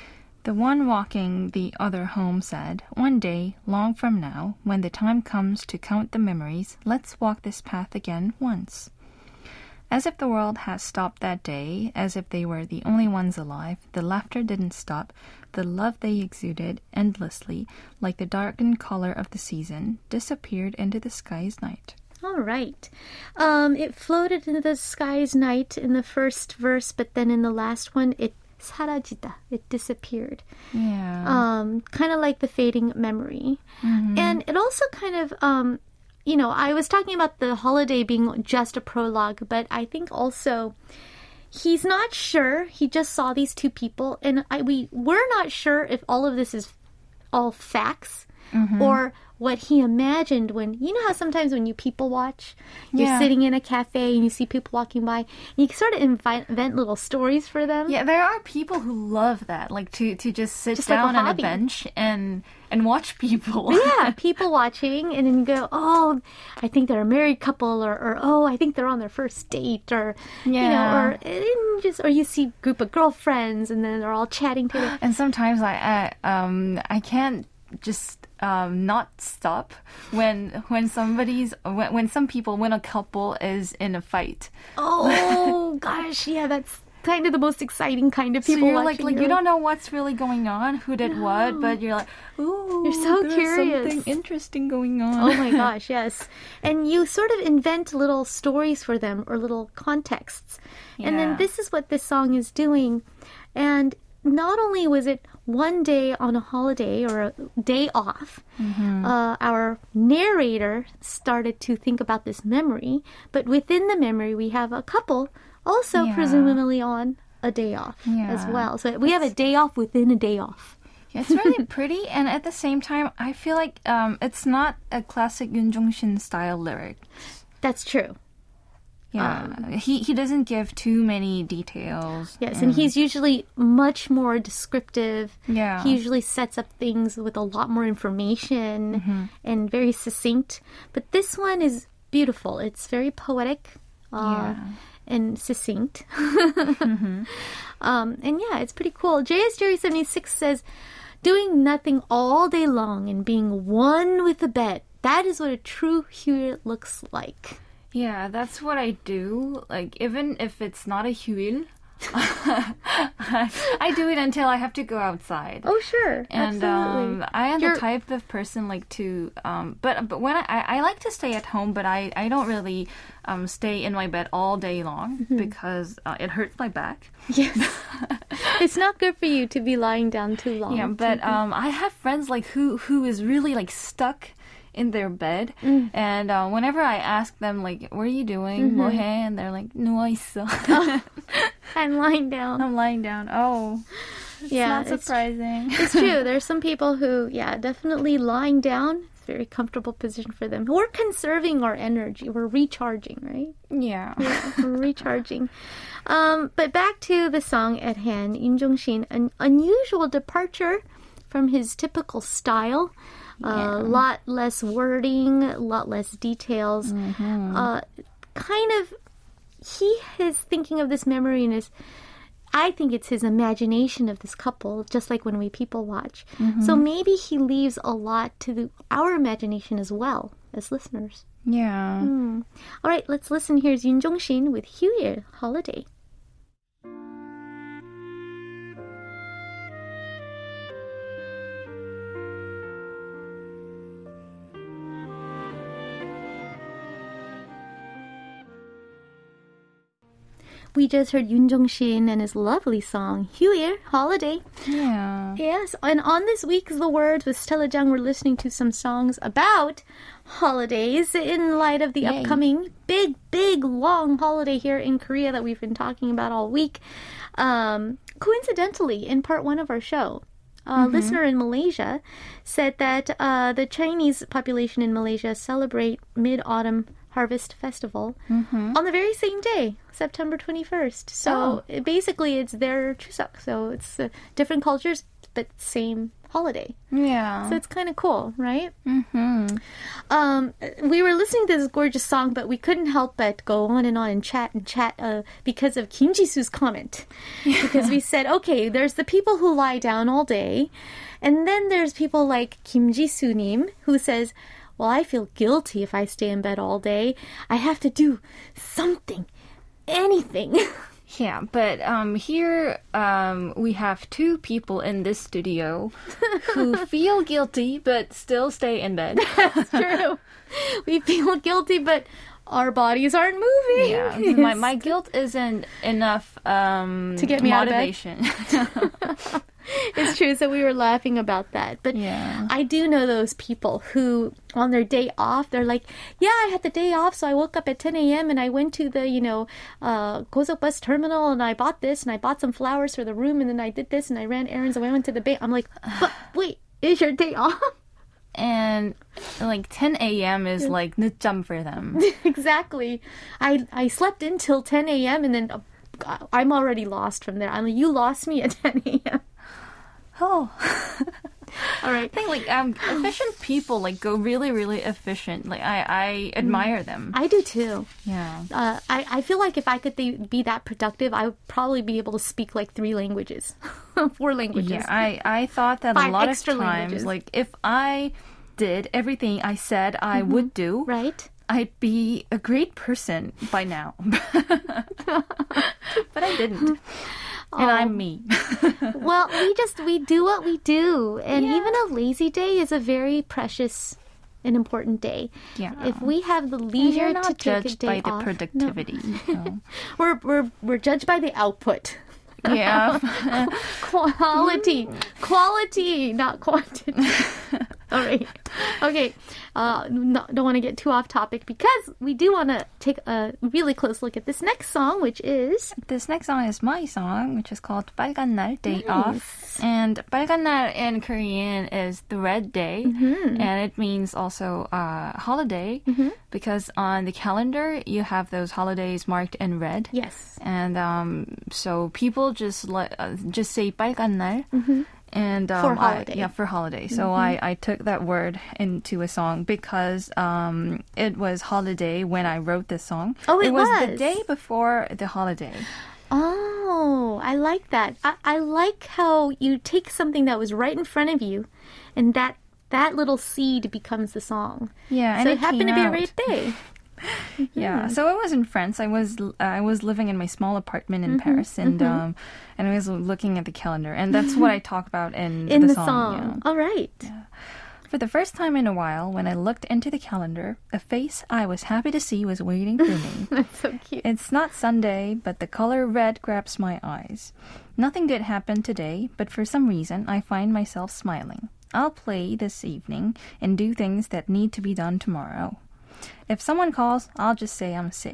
The one walking the other home said, "One day, long from now, when the time comes to count the memories, let's walk this path again once." As if the world had stopped that day, as if they were the only ones alive, the laughter didn't stop. The love they exuded endlessly, like the darkened color of the season, disappeared into the sky's night. All right. Um, it floated into the sky's night in the first verse, but then in the last one, it 사라지다. It disappeared. Yeah. Um, kind of like the fading memory. Mm-hmm. And it also kind of, um, you know, I was talking about the holiday being just a prologue, but I think also he's not sure. He just saw these two people, and I, we we're not sure if all of this is all facts Mm-hmm. or what he imagined when, you know how sometimes when you people watch, you're Yeah. sitting in a cafe and you see people walking by, and you sort of invite, invent little stories for them. Yeah, there are people who love that, like to, to just sit Just like a down on a hobby. bench and and watch people. Yeah, people watching, and then you go, oh, I think they're a married couple, or, or oh, I think they're on their first date, or you know, Yeah. or and just or you see a group of girlfriends, and then they're all chatting together. And sometimes I, I um I can't just um not stop when when somebody's when, when some people when a couple is in a fight. Oh gosh, yeah, that's kind of the most exciting kind of people. So you're like watching. like You're you don't know what's really going on, who did what, but you're like, ooh, You're so there's curious. something interesting going on. Oh my gosh, yes. And you sort of invent little stories for them or little contexts. And then Yeah. this is what this song is doing. And not only was it one day on a holiday or a day off, Mm-hmm. uh, our narrator started to think about this memory, but within the memory we have a couple also Yeah. presumably on a day off as Yeah. well. So we have a day off within a day off. Yeah, it's really pretty, and at the same time, I feel like um, it's not a classic Yoon Jong-shin style lyric. That's true. Yeah, he he doesn't give too many details. Yes, and he's usually much more descriptive. Yeah. He usually sets up things with a lot more information Mm-hmm. and very succinct. But this one is beautiful. It's very poetic uh, Yeah. and succinct. Mm-hmm. um, and yeah, it's pretty cool. J S Jerry seventy-six says, doing nothing all day long and being one with the bed. That is what a true Huil looks like. Yeah, that's what I do. Like, even if it's not a huil, I, I do it until I have to go outside. Oh, sure. And Absolutely. um, I am You're- the type of person like to, um, but but when I, I I like to stay at home, but I, I don't really um, stay in my bed all day long Mm-hmm. because uh, it hurts my back. Yes. It's not good for you to be lying down too long. Yeah, but um, I have friends like who who is really like stuck in their bed, Mm. and uh, whenever I ask them like, "What are you doing?" Mm-hmm. 뭐 해? And they're like, 누워 있어. I'm lying down. I'm lying down. Oh, it's yeah, not it's, surprising. it's true. There's some people who, yeah, definitely lying down. It's a very comfortable position for them. We're conserving our energy. We're recharging, right? Yeah. Yeah, we're recharging. Um, but back to the song at hand, Yoon Jong-shin, an unusual departure from his typical style. A uh, lot less wording, a lot less details. Uh, kind of, he is thinking of this memory in his, I think it's his imagination of this couple, just like when we people watch. So maybe he leaves a lot to the, our imagination as well, as listeners. Yeah. All right, let's listen. Here's Yoon Jong-shin with Huil Holiday. We just heard Yoon Jong-shin and his lovely song, Huil Holiday. Yeah. Yes, and on this week's The Words with Stella Jung, we're listening to some songs about holidays in light of the Yay. upcoming big, big, long holiday here in Korea that we've been talking about all week. Um, coincidentally, in part one of our show, a listener in Malaysia said that uh, the Chinese population in Malaysia celebrate Mid-Autumn Harvest Festival Mm-hmm. on the very same day, September twenty-first. So it, basically, it's their Chuseok. So it's uh, different cultures, but same holiday. Yeah. So it's kind of cool, right? Mm-hmm. Um, we were listening to this gorgeous song, but we couldn't help but go on and on and chat and chat uh, because of Kim Jisoo's comment. Because we said, okay, there's the people who lie down all day, and then there's people like Kim Jisoo-nim who says, well, I feel guilty if I stay in bed all day. I have to do something, anything. Yeah, but um, here um, we have two people in this studio who feel guilty but still stay in bed. That's true. We feel guilty, but our bodies aren't moving. Yeah, my, my guilt isn't enough um, To get me out of bed? motivation. It's true. So we were laughing about that. But Yeah. I do know those people who, on their day off, they're like, yeah, I had the day off, so I woke up at ten a.m. and I went to the, you know, uh, Gosok bus terminal and I bought this and I bought some flowers for the room and then I did this and I ran errands and I went to the bank. I'm like, but wait, is your day off? And like ten a.m. is like 늦잠 for them. Exactly. I I slept until ten a.m. and then uh, I'm already lost from there. I'm like, you lost me at ten a.m. Oh. All right. I think like um, efficient people like go really, really efficient. Like I, I admire them. I do too. Yeah. Uh, I, I feel like if I could be, be that productive, I would probably be able to speak like three languages, four languages. Yeah, I, I thought that Five a lot of extra times, languages. like if I did everything I said I would do, Right? I'd be a great person by now. But I didn't. And I'm me. Well, we just, we do what we do. And Yeah. even a lazy day is a very precious and important day. Yeah. If we have the And leisure you're to not take a judged day by the off, productivity. so. we're, we're, we're judged by the output. Yeah. Quality. Quality, not quantity. All right. Okay. Uh, no, don't want to get too off topic because we do want to take a really close look at this next song, which is This next song is my song, which is called 빨간 날, Day Off. And 빨간 날 in Korean is the red day. Mm-hmm. And it means also uh, holiday because on the calendar you have those holidays marked in red. yes. And um, so people just let, uh, just say 빨간 날. And um, For I- holiday. yeah, for holiday. So I, I took that word into a song because um, it was holiday when I wrote this song. Oh, it was the was? day before the holiday. Oh, I like that. I, I like how you take something that was right in front of you, and that that little seed becomes the song. Yeah, and so it it happened came to be a out. great day. Yeah, so I was in France. I was uh, I was living in my small apartment in Paris, and um, and I was looking at the calendar, and that's what I talk about in, In the, song. song. All right. For the first time in a while, when I looked into the calendar, a face I was happy to see was waiting for me. That's so cute. It's not Sunday, but the color red grabs my eyes. Nothing good happened today, but for some reason I find myself smiling. I'll play this evening and do things that need to be done tomorrow. If someone calls, I'll just say I'm sick.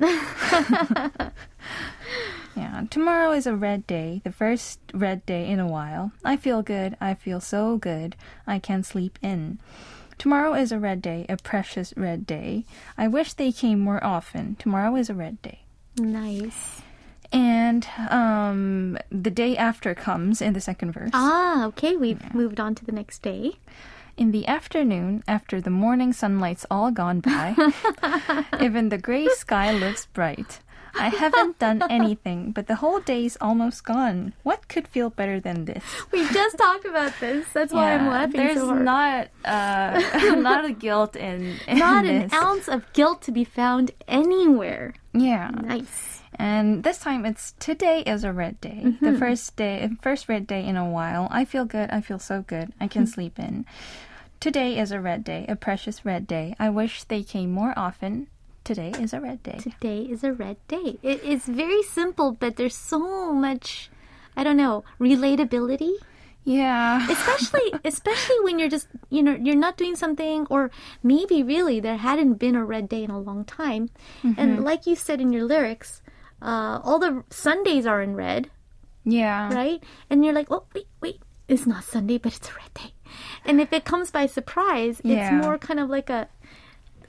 Yeah, tomorrow is a red day, the first red day in a while. I feel good, I feel so good, I can sleep in. Tomorrow is a red day, a precious red day. I wish they came more often. Tomorrow is a red day. Nice. And um, the day after comes in the second verse. Ah, okay. We've moved on to the next day. In the afternoon, after the morning sunlight's all gone by, even the gray sky looks bright. I haven't done anything, but the whole day's almost gone. What could feel better than this? We just talked about this. That's why I'm Yeah, laughing There's so hard. not uh, not a guilt in, in Not an this. ounce of guilt to be found anywhere. Yeah. Nice. And this time it's today is a red day. Mm-hmm. The first day, first red day in a while. I feel good. I feel so good. I can Mm-hmm. sleep in. Today is a red day, a precious red day. I wish they came more often. Today is a red day. Today is a red day. It is very simple, but there's so much, I don't know, relatability. Yeah. Especially, especially when you're just, you know, you're not doing something, or maybe really there hadn't been a red day in a long time. And like you said in your lyrics, uh, all the Sundays are in red, Yeah. right? And you're like, oh, wait, wait, it's not Sunday, but it's a red day. And if it comes by surprise, Yeah. it's more kind of like a,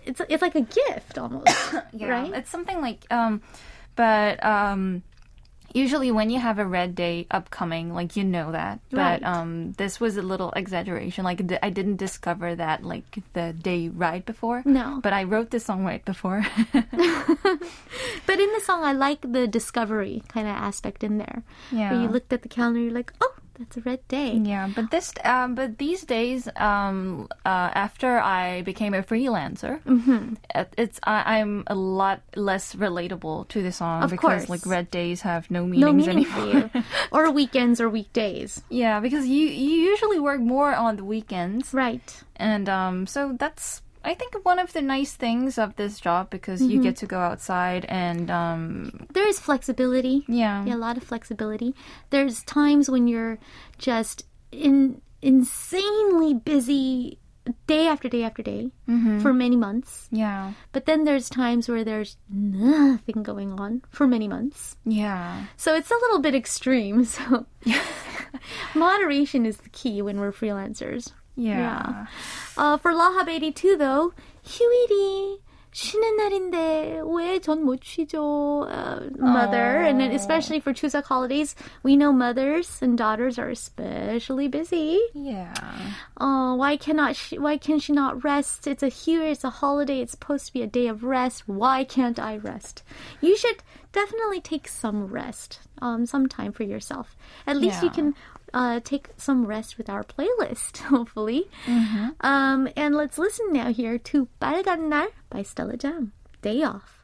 it's it's like a gift almost, Yeah, right? it's something like, um, but um, usually when you have a red day upcoming, like you know that. But Right. um, this was a little exaggeration. Like d- I didn't discover that like the day right before. No. But I wrote this song right before. But in the song, I like the discovery kind of aspect in there. Yeah. Where you looked at the calendar, you're like, oh, that's a red day. Yeah, but this, um, but these days, um, uh, after I became a freelancer, Mm-hmm. it- it's I, I'm a lot less relatable to the song Of because course. like red days have no No meanings meaning anymore. for you. Or weekends or weekdays. Yeah, because you you usually work more on the weekends, Right. and um, so that's I think one of the nice things of this job because you get to go outside and um, There is flexibility. yeah, Yeah, a lot of flexibility. There's times when you're just in insanely busy day after day after day for many months. yeah, But then there's times where there's nothing going on for many months. yeah. So it's a little bit extreme. So moderation is the key when we're freelancers. Yeah. Uh, for Lahab eighty-two though, 휴일이 쉬는 날인데 왜 전 못 쉬죠, uh, mother? And then especially for Chuseok holidays, we know mothers and daughters are especially busy. Yeah. Uh, why cannot she, why can she not rest? It's a 휴일, it's a holiday, it's supposed to be a day of rest. Why can't I rest? You should definitely take some rest, um, some time for yourself. At least you Yeah. can uh, take some rest with our playlist, hopefully. Um, and let's listen now here to 빨간 날 by Stella Jang. Day Off.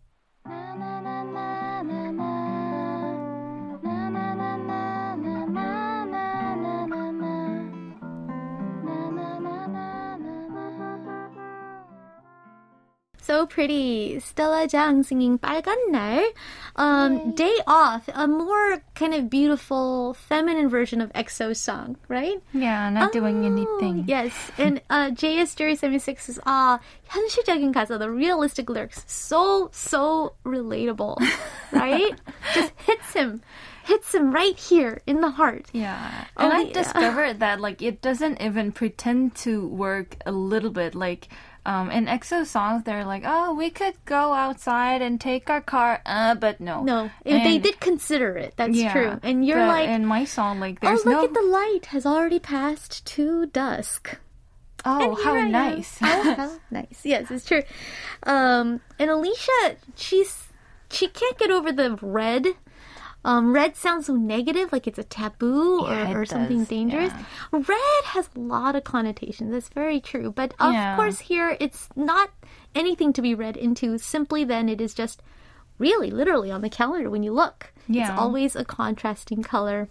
So pretty. Stella Jang singing 빨간 날. Um, Day Off, a more kind of beautiful feminine version of E X O's song, right? Yeah, not doing Oh, anything. Yes. And uh, J S Jury seventy-six is ah, 현실적인 가사, the realistic lyrics. So, so relatable, right? Just hits him. Hits him right here in the heart. Yeah. And Oh, I yeah. discovered that like it doesn't even pretend to work a little bit. Like um in E X O songs they're like, oh, we could go outside and take our car, uh, but no. No, if they And- did consider it. That's yeah, true. And you're but like, in my song, like oh, there's look no at the light has already passed to dusk. Oh, And how here I am. nice. Oh, how nice. Yes, it's true. Um, and Alicia, she's she can't get over the red. Um, red sounds so negative, like it's a taboo or, Yeah, it or something does, dangerous. Red has a lot of connotations. That's very true. But of Yeah. course, here it's not anything to be read into. Simply, then it is just really, literally on the calendar when you look. It's Yeah. always a contrasting color.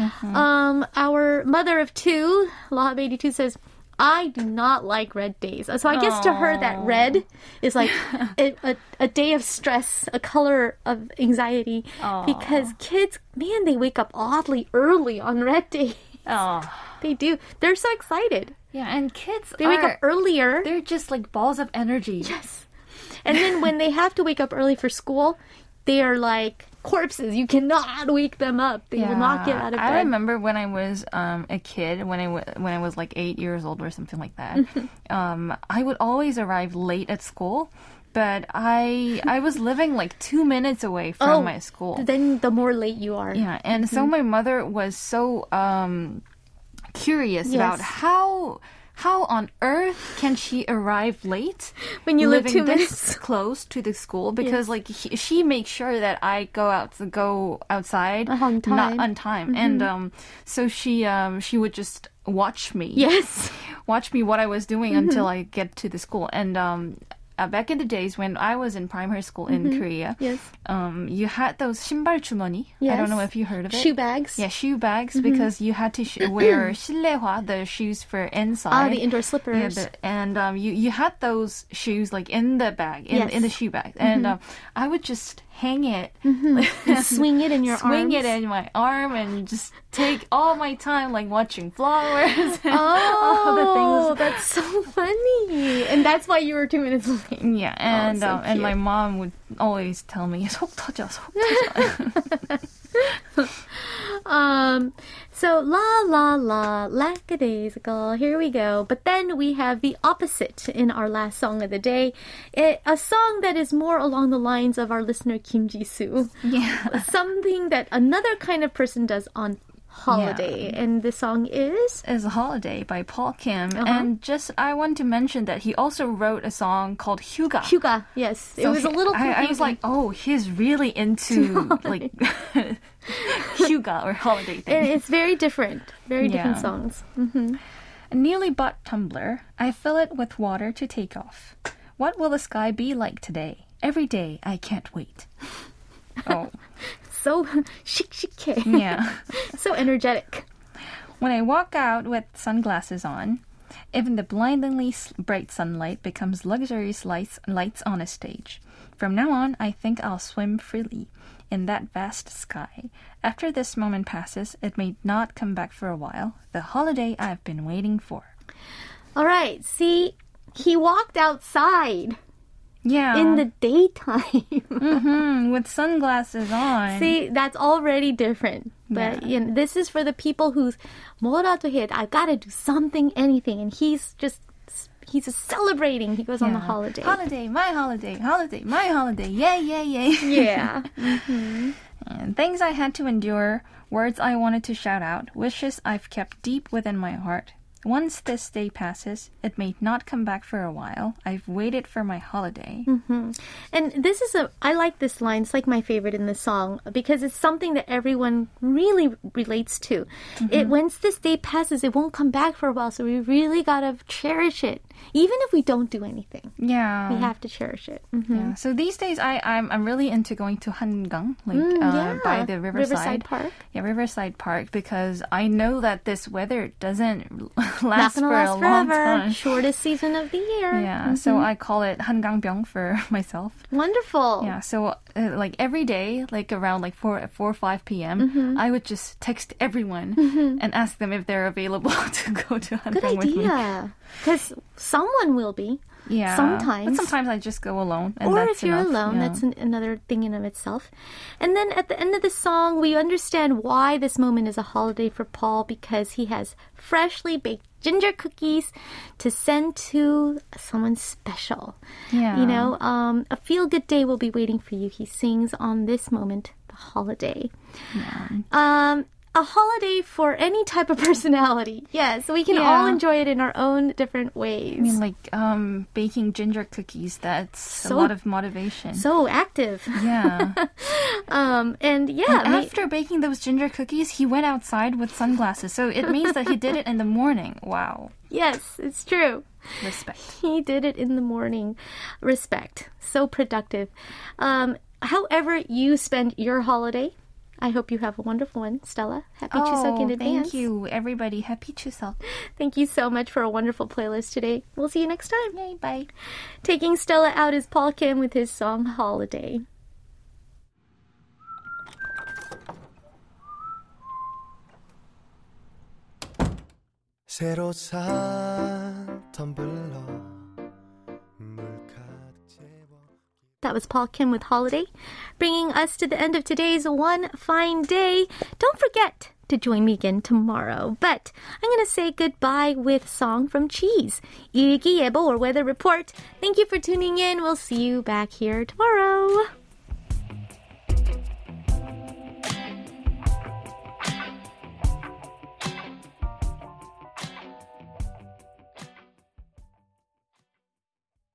Um, our mother of two, Lahab eighty-two, says, I do not like red days. So I guess to her that red is like a, a, a day of stress, a color of anxiety. Because kids, man, they wake up oddly early on red days. Oh. They do. They're so excited. Yeah, and kids They wake are, up earlier. they're just like balls of energy. Yes. And then when they have to wake up early for school, they are like corpses. You cannot wake them up. They will not get out of bed. I remember when I was um, a kid, when I w- when I was like eight years old or something like that. um, I would always arrive late at school, but I I was living like two minutes away from Oh, my school. Then the more late you are. Yeah, and so my mother was so um, curious Yes. about how. How on earth can she arrive late When you live living two this minutes. close to the school? Because like he, she makes sure that I go out to go outside On time. not on time, and um, so she um she would just watch me, Yes. watch me what I was doing until I get to the school, and um. Uh, back in the days when I was in primary school in Korea, Yes. um, you had those 신발 주머니. I Yes. don't know if you heard of it. Shoe bags. Yeah, shoe bags because you had to sh- wear 실내화, the shoes for inside. Ah, the indoor Yeah, slippers. the, and um, you you had those shoes like in the bag, in Yes. in the shoe bag, and um, I would just hang it, And swing it in your swing arms. it in my arm, and just take all my time like watching flowers. and Oh, all the things. that's so funny. And that's why you were two minutes late. Yeah, and so um, and my cute. mom would always tell me 속 터져, 속 터져. um, so la la la, lackadaisical. Here we go. But then we have the opposite in our last song of the day. It, a song that is more along the lines of our listener Kim Ji-soo. Yeah. Something that another kind of person does on holiday. Yeah. And the song is? Is Holiday by Paul Kim. Uh-huh. And just, I want to mention that he also wrote a song called Hyuga. Hyuga, yes. It So was a he- little I, confusing. I was like, oh, he's really into like Hyuga or holiday And thing. it's very different. Very different Yeah. songs. Mm-hmm. A newly bought tumbler. I fill it with water to take off. What will the sky be like today? Every day, I can't wait. Oh, So chic chic. yeah. So energetic. When I walk out with sunglasses on, even the blindingly s- bright sunlight becomes luxurious lights, lights on a stage. From now on, I think I'll swim freely in that vast sky. After this moment passes, it may not come back for a while. The holiday I've been waiting for. All right. See, he walked outside Yeah. in the daytime. hmm with sunglasses on. See, that's already different. But Yeah. you know, this is for the people who's 뭐라도 해. I gotta do something, anything, and he's just he's just celebrating. He goes on the Yeah. holiday. Holiday, my holiday, holiday, my holiday. Yay, yay, yay. Yeah. And things I had to endure, words I wanted to shout out, wishes I've kept deep within my heart. Once this day passes, it may not come back for a while. I've waited for my holiday. And this is a, I like this line. It's like my favorite in the song because it's something that everyone really relates to. It, once this day passes, it won't come back for a while. So we really gotta cherish it. Even if we don't do anything, Yeah. we have to cherish it. Mhm. Yeah. So these days, I, I'm I'm really into going to Hangang, like Mm, uh, yeah. by the riverside. Riverside Park. Yeah, Riverside Park, because I know that this weather doesn't Not last gonna for last a long forever. time. Shortest season of the year. Yeah, so I call it Hangangbyeong for myself. Wonderful. Yeah, so uh, like every day, like around like four, four or five p.m., Mm-hmm. I would just text everyone and ask them if they're available to go to Good Hangang with me. idea. Because someone will be. Yeah, Sometimes. But sometimes I just go alone, and Or that's if you're enough. alone, yeah. that's an, another thing in of itself. And then at the end of the song, we understand why this moment is a holiday for Paul because he has freshly baked ginger cookies to send to someone special. Yeah. You know, um, a feel-good day will be waiting for you. He sings on this moment, the holiday. Um, a holiday for any type of personality. Yes, we can Yeah. all enjoy it in our own different ways. I mean, like um, baking ginger cookies. That's So- a lot of motivation. so active. yeah. Um, and yeah, And ma- after baking those ginger cookies, he went outside with sunglasses. So it means that he did it in the morning. Wow. yes, it's true. Respect. He did it in the morning. Respect. So productive. Um, however you spend your holiday, I hope you have a wonderful one. Stella, happy Chuseok in advance. Thank you, everybody. Happy Chuseok. Thank you so much for a wonderful playlist today. We'll see you next time. Yay, bye. Taking Stella out is Paul Kim with his song Holiday. 새로 산 텀블러 물가득 채워 That was Paul Kim with Holiday, bringing us to the end of today's One Fine Day. Don't forget to join me again tomorrow. But I'm going to say goodbye with song from Cheese, 일기예보 or weather report. Thank you for tuning in. We'll see you back here tomorrow.